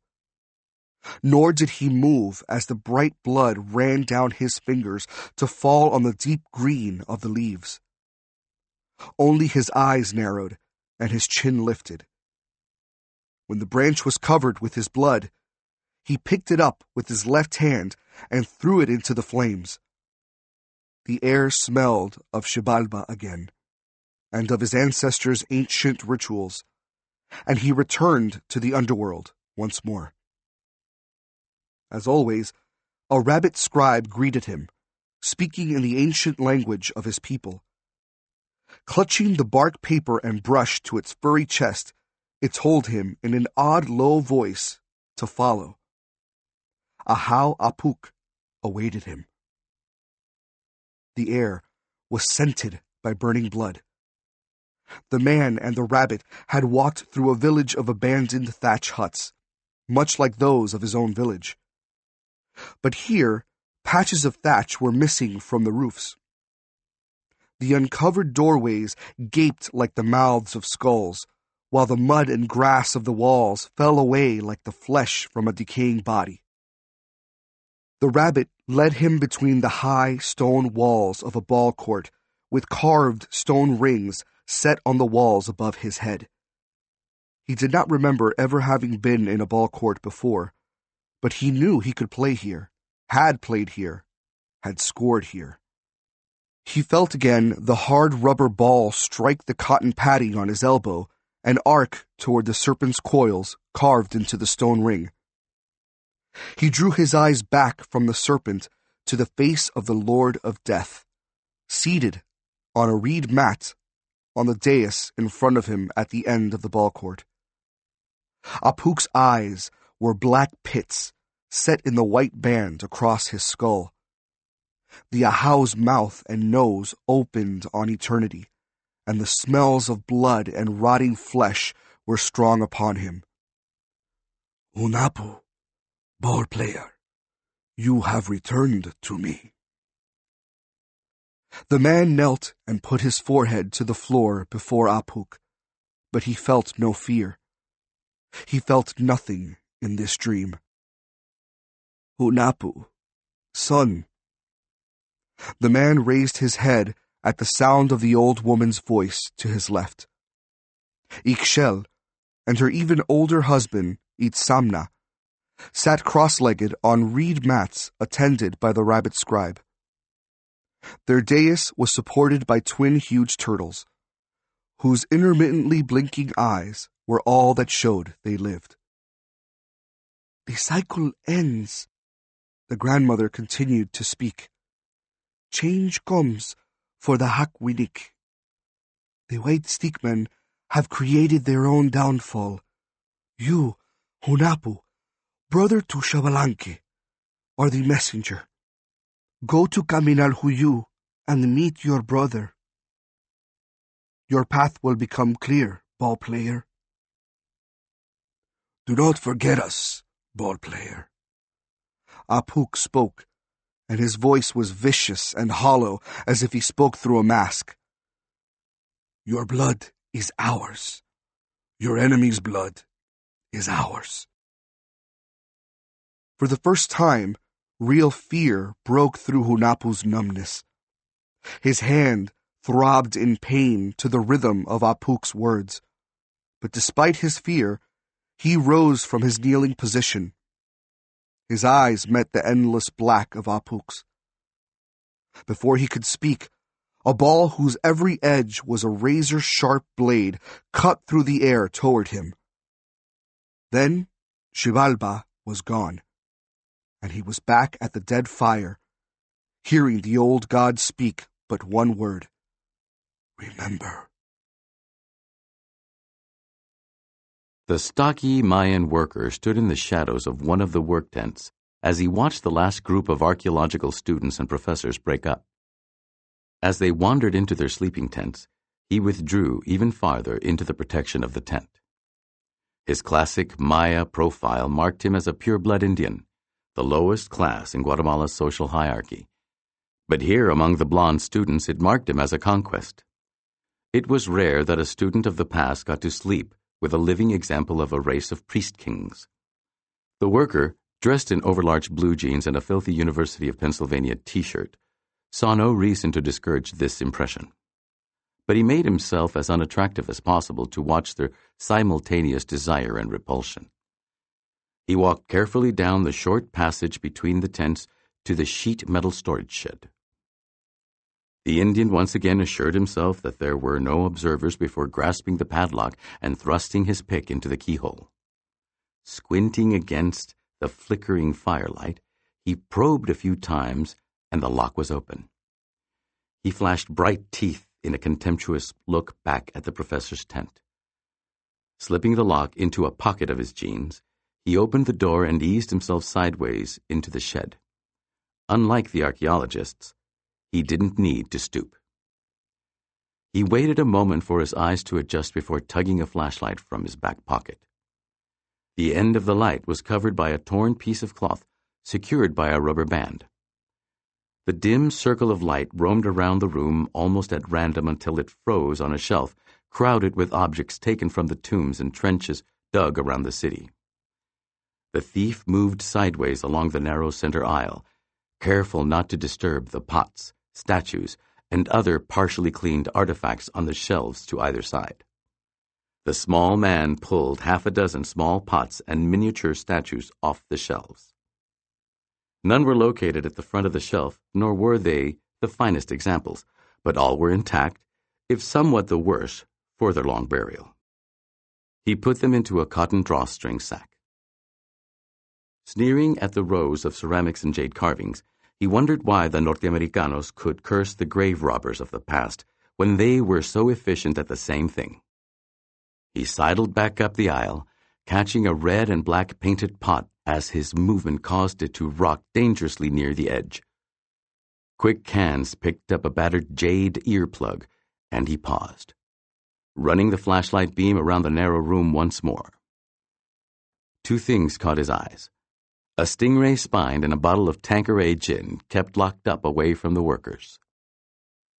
nor did he move as the bright blood ran down his fingers to fall on the deep green of the leaves. Only his eyes narrowed and his chin lifted. When the branch was covered with his blood, he picked it up with his left hand and threw it into the flames. The air smelled of Xibalba again, and of his ancestors' ancient rituals, and he returned to the underworld once more. As always, a rabbit scribe greeted him, speaking in the ancient language of his people. Clutching the bark paper and brush to its furry chest, it told him in an odd low voice to follow. Ahau Apuk awaited him. The air was scented by burning blood. The man and the rabbit had walked through a village of abandoned thatch huts, much like those of his own village. But here, patches of thatch were missing from the roofs. The uncovered doorways gaped like the mouths of skulls, while the mud and grass of the walls fell away like the flesh from a decaying body. The rabbit led him between the high stone walls of a ball court with carved stone rings set on the walls above his head. He did not remember ever having been in a ball court before, but he knew he could play here, had played here, had scored here. He felt again the hard rubber ball strike the cotton padding on his elbow and arc toward the serpent's coils carved into the stone ring. He drew his eyes back from the serpent to the face of the Lord of Death, seated on a reed mat on the dais in front of him at the end of the ball court. Apuk's eyes were black pits set in the white band across his skull. The Ahau's mouth and nose opened on eternity, and the smells of blood and rotting flesh were strong upon him. Unapu, ball player, you have returned to me. The man knelt and put his forehead to the floor before Apuk, but he felt no fear. He felt nothing in this dream. Hunahpu, son. The man raised his head at the sound of the old woman's voice to his left. Ixchel and her even older husband, Itzamna, sat cross-legged on reed mats attended by the rabbit scribe. Their dais was supported by twin huge turtles, whose intermittently blinking eyes were all that showed they lived. The cycle ends, the grandmother continued to speak. Change comes for the Hakwinik. The white stickmen have created their own downfall. You, Hunahpu, brother to Xbalanque, are the messenger. Go to Kaminalhuyu and meet your brother. Your path will become clear, ball player. Do not forget us, ball player. Apuk spoke, and his voice was vicious and hollow as if he spoke through a mask. Your blood is ours. Your enemy's blood is ours. For the first time, real fear broke through Hunahpu's numbness. His hand throbbed in pain to the rhythm of Apuk's words. But despite his fear, he rose from his kneeling position. His eyes met the endless black of Apuk's. Before he could speak, a ball whose every edge was a razor-sharp blade cut through the air toward him. Then Xibalba was gone, and he was back at the dead fire, hearing the old god speak but one word: remember. The stocky Mayan worker stood in the shadows of one of the work tents as he watched the last group of archaeological students and professors break up. As they wandered into their sleeping tents, he withdrew even farther into the protection of the tent. His classic Maya profile marked him as a pure-blood Indian, the lowest class in Guatemala's social hierarchy. But here among the blonde students it marked him as a conquest. It was rare that a student of the past got to sleep with a living example of a race of priest-kings. The worker, dressed in overlarge blue jeans and a filthy University of Pennsylvania t-shirt, saw no reason to discourage this impression. But he made himself as unattractive as possible to watch their simultaneous desire and repulsion. He walked carefully down the short passage between the tents to the sheet metal storage shed. The Indian once again assured himself that there were no observers before grasping the padlock and thrusting his pick into the keyhole. Squinting against the flickering firelight, he probed a few times, and the lock was open. He flashed bright teeth in a contemptuous look back at the professor's tent. Slipping the lock into a pocket of his jeans, he opened the door and eased himself sideways into the shed. Unlike the archaeologists, he didn't need to stoop. He waited a moment for his eyes to adjust before tugging a flashlight from his back pocket. The end of the light was covered by a torn piece of cloth secured by a rubber band. The dim circle of light roamed around the room almost at random until it froze on a shelf crowded with objects taken from the tombs and trenches dug around the city. The thief moved sideways along the narrow center aisle, careful not to disturb the pots, statues, and other partially cleaned artifacts on the shelves to either side. The small man pulled half a dozen small pots and miniature statues off the shelves. None were located at the front of the shelf, nor were they the finest examples, but all were intact, if somewhat the worse, for their long burial. He put them into a cotton drawstring sack. Sneering at the rows of ceramics and jade carvings, he wondered why the Norteamericanos could curse the grave robbers of the past when they were so efficient at the same thing. He sidled back up the aisle, catching a red and black painted pot as his movement caused it to rock dangerously near the edge. Quick hands picked up a battered jade earplug, and he paused, running the flashlight beam around the narrow room once more. Two things caught his eyes: a stingray spine and a bottle of Tanqueray gin kept locked up away from the workers.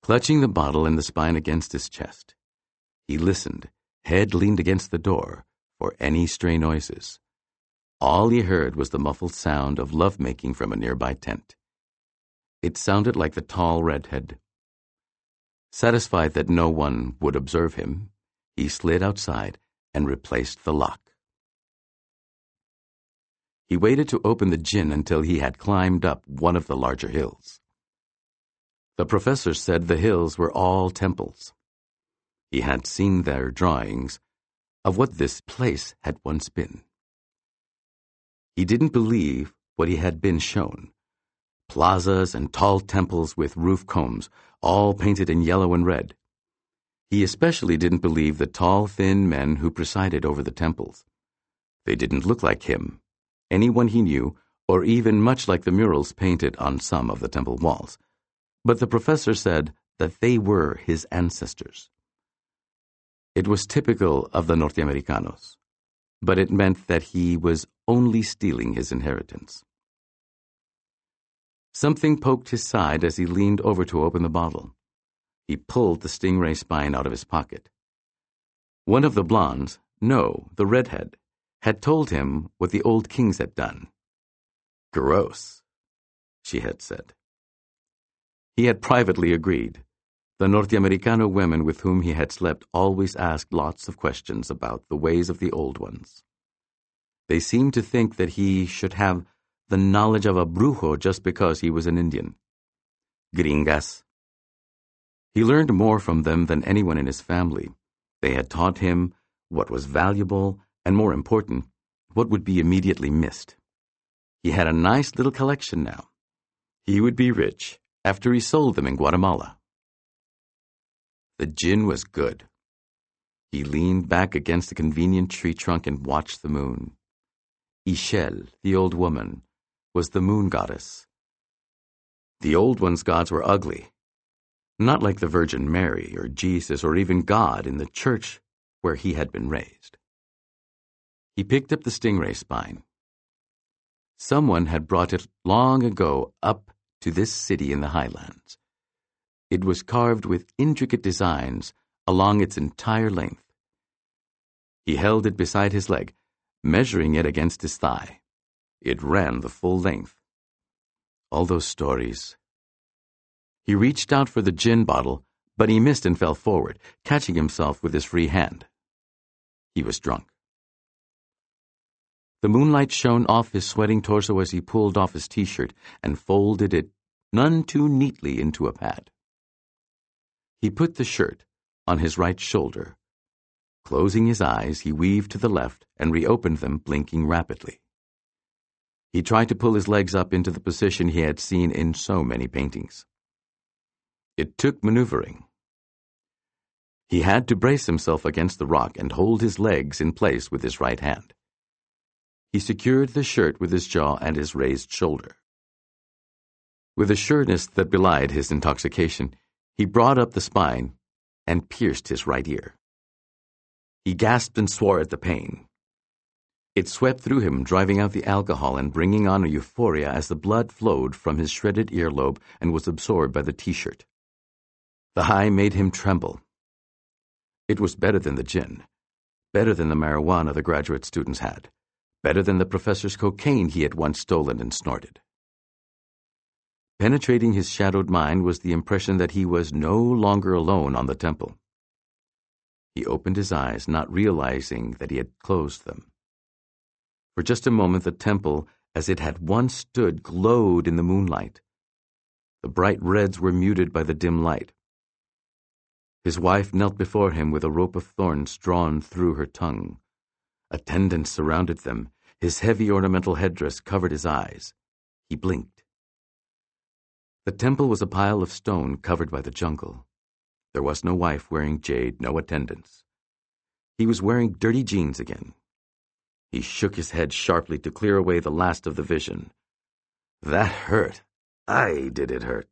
Clutching the bottle and the spine against his chest, he listened, head leaned against the door, for any stray noises. All he heard was the muffled sound of lovemaking from a nearby tent. It sounded like the tall redhead. Satisfied that no one would observe him, he slid outside and replaced the lock. He waited to open the gin until he had climbed up one of the larger hills. The professor said the hills were all temples. He had seen their drawings of what this place had once been. He didn't believe what he had been shown. Plazas and tall temples with roof combs, all painted in yellow and red. He especially didn't believe the tall, thin men who presided over the temples. They didn't look like him, anyone he knew, or even much like the murals painted on some of the temple walls. But the professor said that they were his ancestors. It was typical of the Norteamericanos, but it meant that he was only stealing his inheritance. Something poked his side as he leaned over to open the bottle. He pulled the stingray spine out of his pocket. One of the blondes, no, the redhead, had told him what the old kings had done. Gross, she had said. He had privately agreed. The Norteamericano women with whom he had slept always asked lots of questions about the ways of the old ones. They seemed to think that he should have the knowledge of a brujo just because he was an Indian. Gringas. He learned more from them than anyone in his family. They had taught him what was valuable and, more important, what would be immediately missed. He had a nice little collection now. He would be rich after he sold them in Guatemala. The gin was good. He leaned back against a convenient tree trunk and watched the moon. Ixchel, the old woman, was the moon goddess. The old one's gods were ugly, not like the Virgin Mary or Jesus or even God in the church where he had been raised. He picked up the stingray spine. Someone had brought it long ago up to this city in the highlands. It was carved with intricate designs along its entire length. He held it beside his leg, measuring it against his thigh. It ran the full length. All those stories. He reached out for the gin bottle, but he missed and fell forward, catching himself with his free hand. He was drunk. The moonlight shone off his sweating torso as he pulled off his t-shirt and folded it none too neatly into a pad. He put the shirt on his right shoulder. Closing his eyes, he weaved to the left and reopened them, blinking rapidly. He tried to pull his legs up into the position he had seen in so many paintings. It took maneuvering. He had to brace himself against the rock and hold his legs in place with his right hand. He secured the shirt with his jaw and his raised shoulder. With a sureness that belied his intoxication, he brought up the spine and pierced his right ear. He gasped and swore at the pain. It swept through him, driving out the alcohol and bringing on a euphoria as the blood flowed from his shredded earlobe and was absorbed by the t-shirt. The high made him tremble. It was better than the gin, better than the marijuana the graduate students had, better than the professor's cocaine he had once stolen and snorted. Penetrating his shadowed mind was the impression that he was no longer alone on the temple. He opened his eyes, not realizing that he had closed them. For just a moment, the temple, as it had once stood, glowed in the moonlight. The bright reds were muted by the dim light. His wife knelt before him with a rope of thorns drawn through her tongue. Attendants surrounded them. His heavy ornamental headdress covered his eyes. He blinked. The temple was a pile of stone covered by the jungle. There was no wife wearing jade, no attendants. He was wearing dirty jeans again. He shook his head sharply to clear away the last of the vision. That hurt. Aye, did it hurt.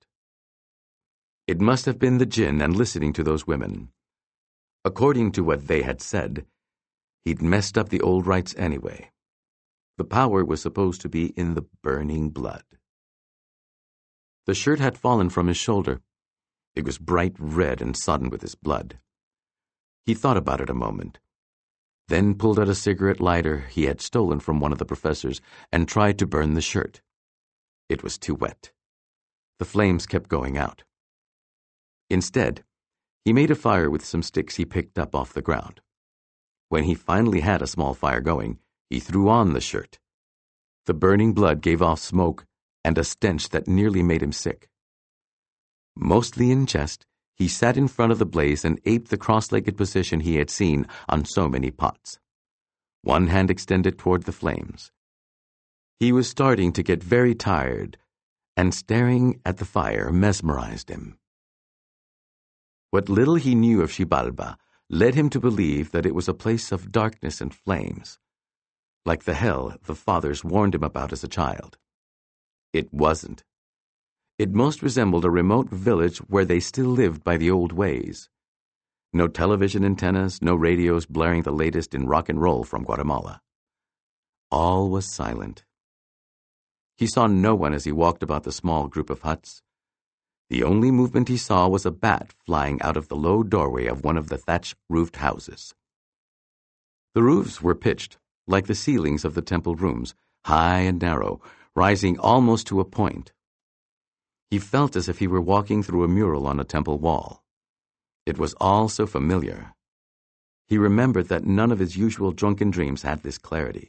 It must have been the gin and listening to those women. According to what they had said, he'd messed up the old rites anyway. The power was supposed to be in the burning blood. The shirt had fallen from his shoulder. It was bright red and sodden with his blood. He thought about it a moment, then pulled out a cigarette lighter he had stolen from one of the professors and tried to burn the shirt. It was too wet. The flames kept going out. Instead, he made a fire with some sticks he picked up off the ground. When he finally had a small fire going, he threw on the shirt. The burning blood gave off smoke and a stench that nearly made him sick. Mostly in jest, he sat in front of the blaze and aped the cross-legged position he had seen on so many pots. One hand extended toward the flames. He was starting to get very tired, and staring at the fire mesmerized him. What little he knew of Xibalba led him to believe that it was a place of darkness and flames, like the hell the fathers warned him about as a child. It wasn't. It most resembled a remote village where they still lived by the old ways. No television antennas, no radios blaring the latest in rock and roll from Guatemala. All was silent. He saw no one as he walked about the small group of huts. The only movement he saw was a bat flying out of the low doorway of one of the thatch-roofed houses. The roofs were pitched, like the ceilings of the temple rooms, high and narrow, rising almost to a point. He felt as if he were walking through a mural on a temple wall. It was all so familiar. He remembered that none of his usual drunken dreams had this clarity.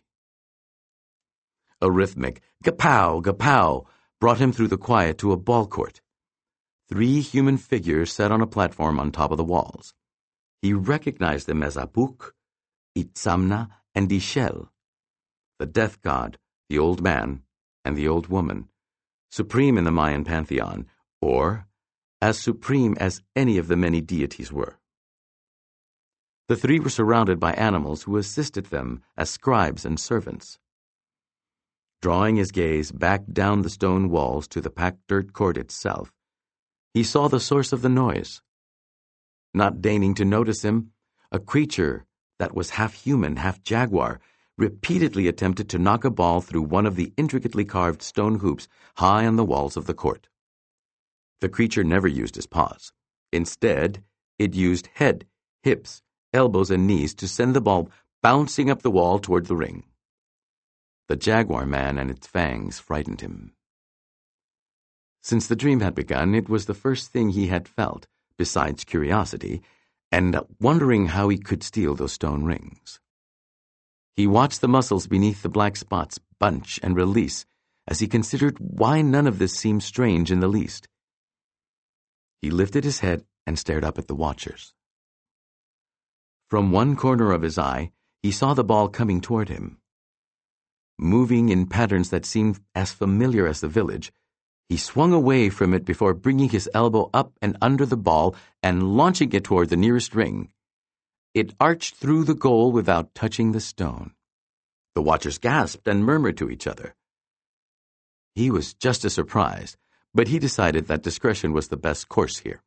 A rhythmic gapow, gapow brought him through the quiet to a ball court. 3 human figures sat on a platform on top of the walls. He recognized them as Apuk, Itzamna, and Ixchel, the death god, the old man, and the old woman, supreme in the Mayan pantheon, or as supreme as any of the many deities were. The 3 were surrounded by animals who assisted them as scribes and servants. Drawing his gaze back down the stone walls to the packed dirt court itself, he saw the source of the noise. Not deigning to notice him, a creature that was half human, half jaguar, repeatedly attempted to knock a ball through one of the intricately carved stone hoops high on the walls of the court. The creature never used his paws. Instead, it used head, hips, elbows, and knees to send the ball bouncing up the wall toward the ring. The jaguar man and its fangs frightened him. Since the dream had begun, it was the first thing he had felt, besides curiosity, and wondering how he could steal those stone rings. He watched the muscles beneath the black spots bunch and release as he considered why none of this seemed strange in the least. He lifted his head and stared up at the watchers. From one corner of his eye, he saw the ball coming toward him. Moving in patterns that seemed as familiar as the village, he swung away from it before bringing his elbow up and under the ball and launching it toward the nearest ring. It arched through the goal without touching the stone. The watchers gasped and murmured to each other. He was just as surprised, but he decided that discretion was the best course here.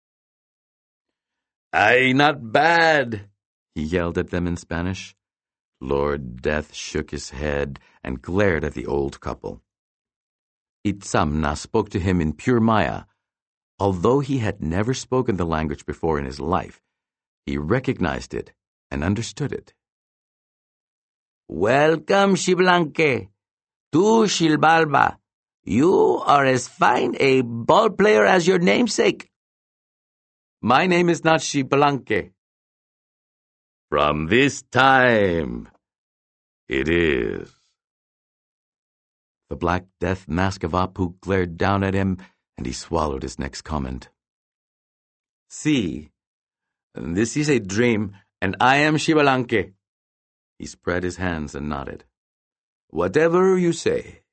"Ay, not bad," he yelled at them in Spanish. Lord Death shook his head and glared at the old couple. Itzamna spoke to him in pure Maya. Although he had never spoken the language before in his life, he recognized it and understood it. "Welcome, Xiblanque. Tu, Xibalba. You are as fine a ball player as your namesake." "My name is not Xiblanque." "From this time, it is." The black death mask of Apuk glared down at him, and he swallowed his next comment. "See, this is a dream, and I am Xiblanque." He spread his hands and nodded. "Whatever you say."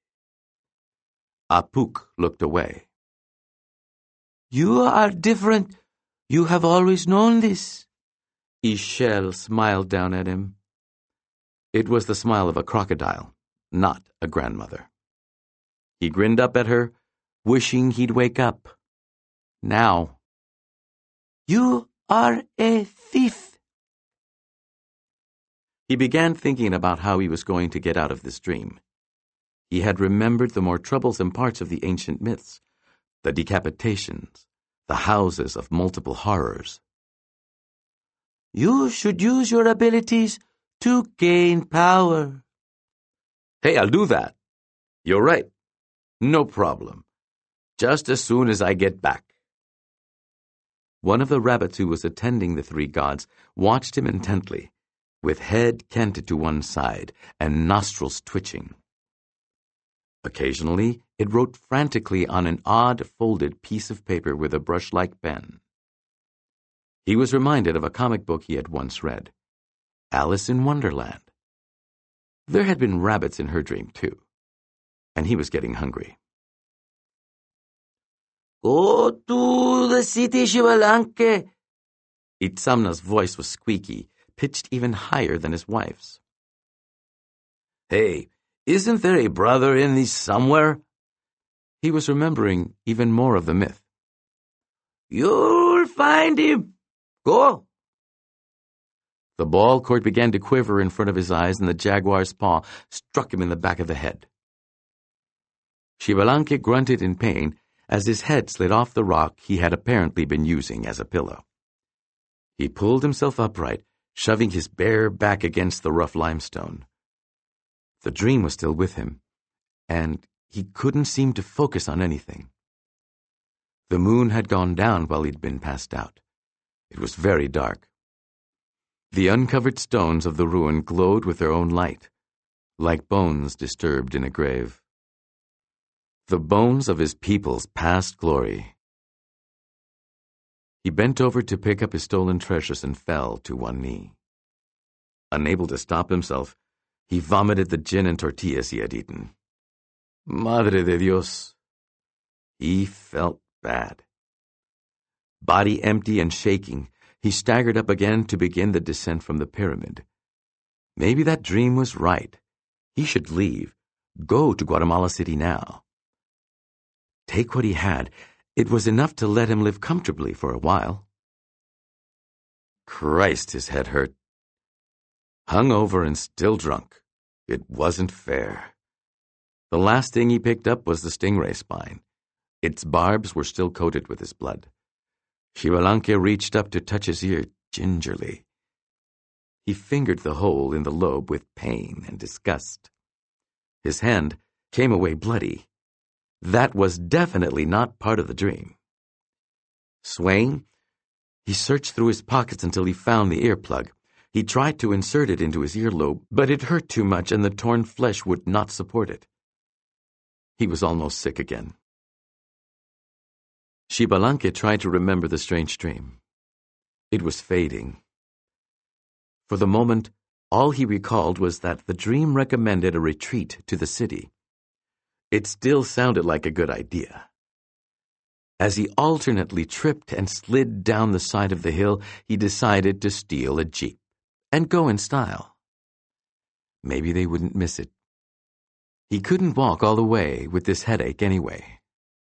Apuk looked away. "You are different. You have always known this." Ixchel smiled down at him. It was the smile of a crocodile, not a grandmother. He grinned up at her, wishing he'd wake up. Now. "You are a thief." He began thinking about how he was going to get out of this dream. He had remembered the more troublesome parts of the ancient myths, the decapitations, the houses of multiple horrors. You should use your abilities to gain power. Hey, I'll do that. You're right. No problem. Just as soon as I get back. One of the rabbits who was attending the three gods watched him intently, with head canted to one side and nostrils twitching. Occasionally, it wrote frantically on an odd folded piece of paper with a brush-like pen. He was reminded of a comic book he had once read, Alice in Wonderland. There had been rabbits in her dream, too, and he was getting hungry. Go to the city, Xbalanque. Itzamna's voice was squeaky, pitched even higher than his wife's. Hey, isn't there a brother in these somewhere? He was remembering even more of the myth. You'll find him. Go. The ball cord began to quiver in front of his eyes, and the jaguar's paw struck him in the back of the head. Xbalanque grunted in pain as his head slid off the rock he had apparently been using as a pillow. He pulled himself upright, shoving his bare back against the rough limestone. The dream was still with him, and he couldn't seem to focus on anything. The moon had gone down while he'd been passed out. It was very dark. The uncovered stones of the ruin glowed with their own light, like bones disturbed in a grave. The bones of his people's past glory. He bent over to pick up his stolen treasures and fell to one knee. Unable to stop himself, he vomited the gin and tortillas he had eaten. Madre de Dios. He felt bad. Body empty and shaking, he staggered up again to begin the descent from the pyramid. Maybe that dream was right. He should leave, go to Guatemala City now. Take what he had. It was enough to let him live comfortably for a while. Christ, his head hurt. Hungover and still drunk. It wasn't fair. The last thing he picked up was the stingray spine. Its barbs were still coated with his blood. Xbalanque reached up to touch his ear gingerly. He fingered the hole in the lobe with pain and disgust. His hand came away bloody. That was definitely not part of the dream. Swaying, he searched through his pockets until he found the earplug. He tried to insert it into his earlobe, but it hurt too much and the torn flesh would not support it. He was almost sick again. Xbalanque tried to remember the strange dream. It was fading. For the moment, all he recalled was that the dream recommended a retreat to the city. It still sounded like a good idea. As he alternately tripped and slid down the side of the hill, he decided to steal a jeep and go in style. Maybe they wouldn't miss it. He couldn't walk all the way with this headache anyway.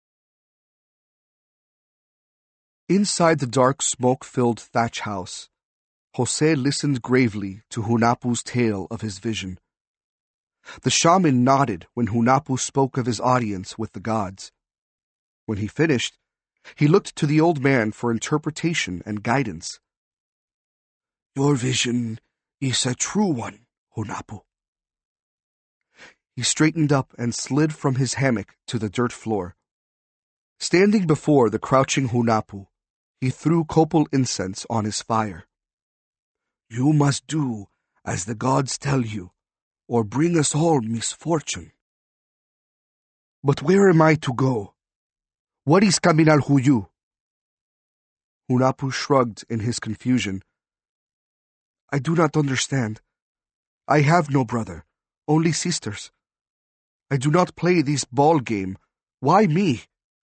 Inside the dark, smoke-filled thatch house, Jose listened gravely to Hunapu's tale of his vision. The shaman nodded when Hunapu spoke of his audience with the gods. When he finished, he looked to the old man for interpretation and guidance. Your vision is a true one, Hunapu. He straightened up and slid from his hammock to the dirt floor. Standing before the crouching Hunapu, he threw copal incense on his fire. You must do as the gods tell you, or bring us all misfortune. But where am I to go? What is Caminar Huyu? Hunapu shrugged in his confusion. I do not understand. I have no brother, only sisters. I do not play this ball game. Why me?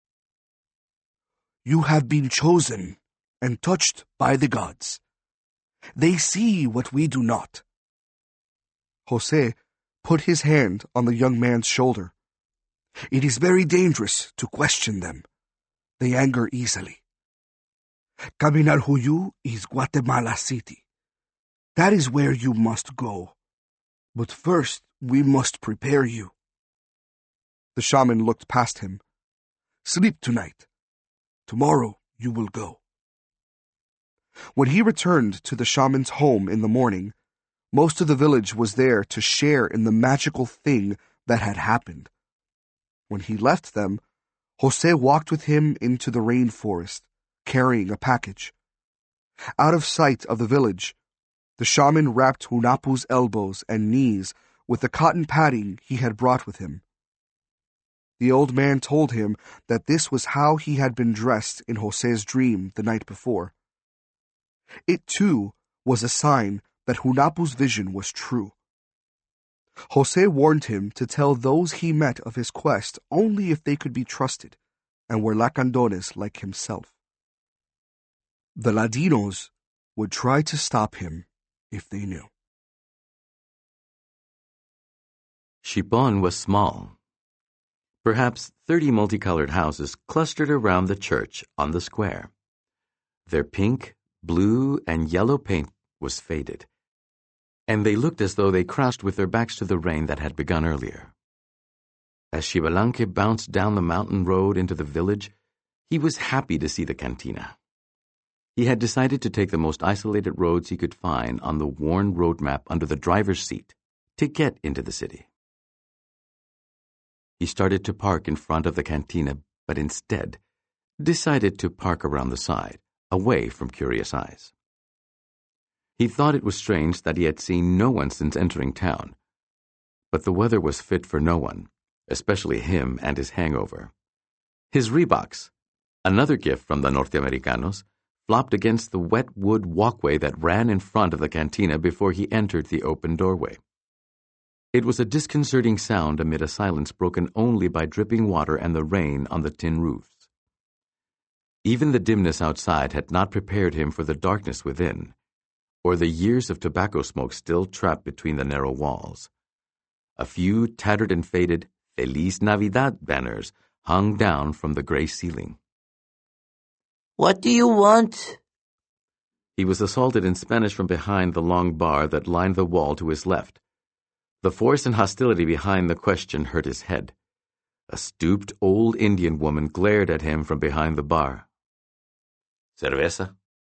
You have been chosen and touched by the gods. They see what we do not. Jose put his hand on the young man's shoulder. It is very dangerous to question them. They anger easily. Caminar Huyu is Guatemala City. That is where you must go. But first, we must prepare you. The shaman looked past him. Sleep tonight. Tomorrow, you will go. When he returned to the shaman's home in the morning, most of the village was there to share in the magical thing that had happened. When he left them, Jose walked with him into the rainforest, carrying a package. Out of sight of the village, the shaman wrapped Hunapu's elbows and knees with the cotton padding he had brought with him. The old man told him that this was how he had been dressed in Jose's dream the night before. It, too, was a sign that Hunapu's vision was true. Jose warned him to tell those he met of his quest only if they could be trusted and were lacandones like himself. The Ladinos would try to stop him if they knew. Shipon was small. Perhaps 30 multicolored houses clustered around the church on the square. Their pink, blue, and yellow paint was faded, and they looked as though they crouched with their backs to the rain that had begun earlier. As Xbalanque bounced down the mountain road into the village, he was happy to see the cantina. He had decided to take the most isolated roads he could find on the worn road map under the driver's seat to get into the city. He started to park in front of the cantina, but instead decided to park around the side, away from curious eyes. He thought it was strange that he had seen no one since entering town, but the weather was fit for no one, especially him and his hangover. His Reeboks, another gift from the Norteamericanos, flopped against the wet wood walkway that ran in front of the cantina before he entered the open doorway. It was a disconcerting sound amid a silence broken only by dripping water and the rain on the tin roofs. Even the dimness outside had not prepared him for the darkness within, or the years of tobacco smoke still trapped between the narrow walls. A few tattered and faded Feliz Navidad banners hung down from the gray ceiling. "What do you want?" He was assaulted in Spanish from behind the long bar that lined the wall to his left. The force and hostility behind the question hurt his head. A stooped old Indian woman glared at him from behind the bar. "Cerveza?"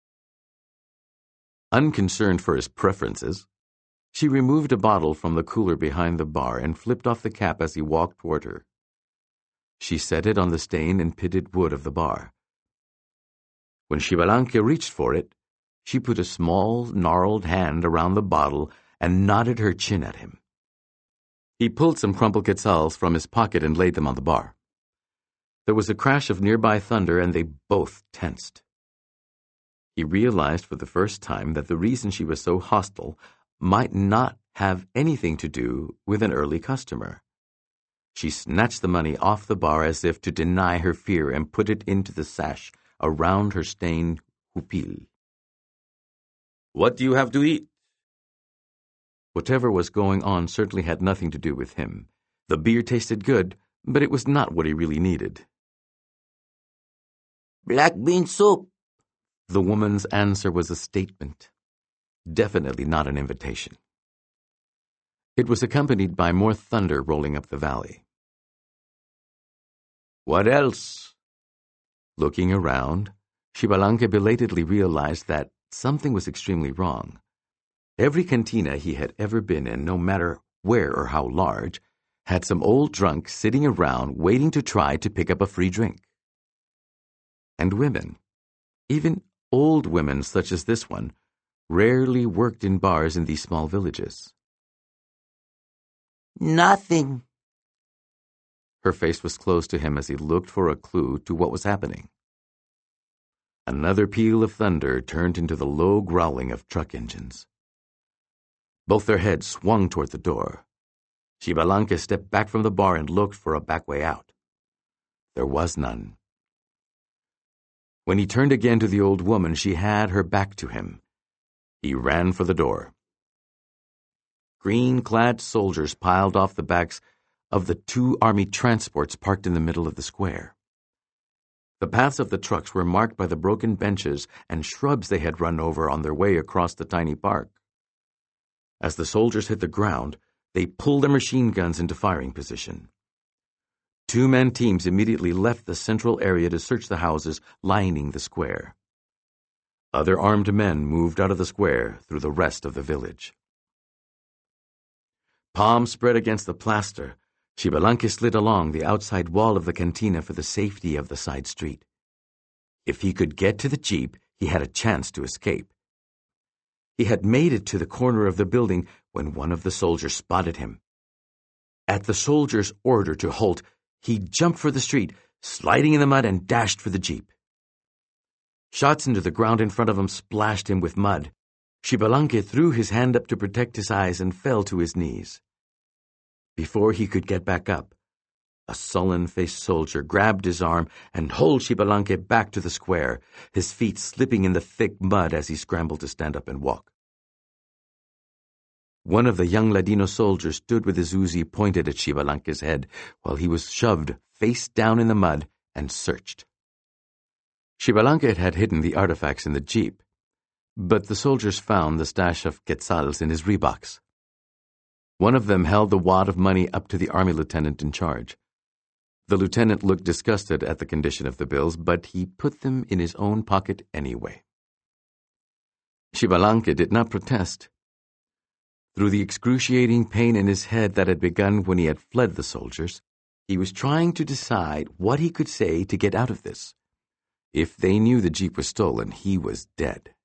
Unconcerned for his preferences, she removed a bottle from the cooler behind the bar and flipped off the cap as he walked toward her. She set it on the stained and pitted wood of the bar. When Xbalanque reached for it, she put a small, gnarled hand around the bottle and nodded her chin at him. He pulled some crumpled quetzals from his pocket and laid them on the bar. There was a crash of nearby thunder, and they both tensed. He realized for the first time that the reason she was so hostile might not have anything to do with an early customer. She snatched the money off the bar as if to deny her fear and put it into the sash around her stained hupil. "What do you have to eat?" Whatever was going on certainly had nothing to do with him. The beer tasted good, but it was not what he really needed. "Black bean soup." The woman's answer was a statement, definitely not an invitation. It was accompanied by more thunder rolling up the valley. "What else?" Looking around, Xbalanque belatedly realized that something was extremely wrong. Every cantina he had ever been in, no matter where or how large, had some old drunk sitting around waiting to try to pick up a free drink. And women, even old women such as this one, rarely worked in bars in these small villages. "Nothing." Her face was close to him as he looked for a clue to what was happening. Another peal of thunder turned into the low growling of truck engines. Both their heads swung toward the door. Xbalanque stepped back from the bar and looked for a back way out. There was none. When he turned again to the old woman, she had her back to him. He ran for the door. Green-clad soldiers piled off the backs of the 2 army transports parked in the middle of the square. The paths of the trucks were marked by the broken benches and shrubs they had run over on their way across the tiny park. As the soldiers hit the ground, they pulled their machine guns into firing position. 2-man teams immediately left the central area to search the houses lining the square. Other armed men moved out of the square through the rest of the village. Palms spread against the plaster, Xbalanque slid along the outside wall of the cantina for the safety of the side street. If he could get to the jeep, he had a chance to escape. He had made it to the corner of the building when one of the soldiers spotted him. At the soldier's order to halt, he jumped for the street, sliding in the mud, and dashed for the jeep. Shots into the ground in front of him splashed him with mud. Xbalanque threw his hand up to protect his eyes and fell to his knees. Before he could get back up, a sullen-faced soldier grabbed his arm and hauled Xbalanque back to the square, his feet slipping in the thick mud as he scrambled to stand up and walk. One of the young Ladino soldiers stood with his Uzi pointed at Xbalanque's head while he was shoved face down in the mud and searched. Xbalanque had hidden the artifacts in the jeep, but the soldiers found the stash of quetzals in his Reeboks. One of them held the wad of money up to the army lieutenant in charge. The lieutenant looked disgusted at the condition of the bills, but he put them in his own pocket anyway. Xbalanque did not protest. Through the excruciating pain in his head that had begun when he had fled the soldiers, he was trying to decide what he could say to get out of this. If they knew the jeep was stolen, he was dead.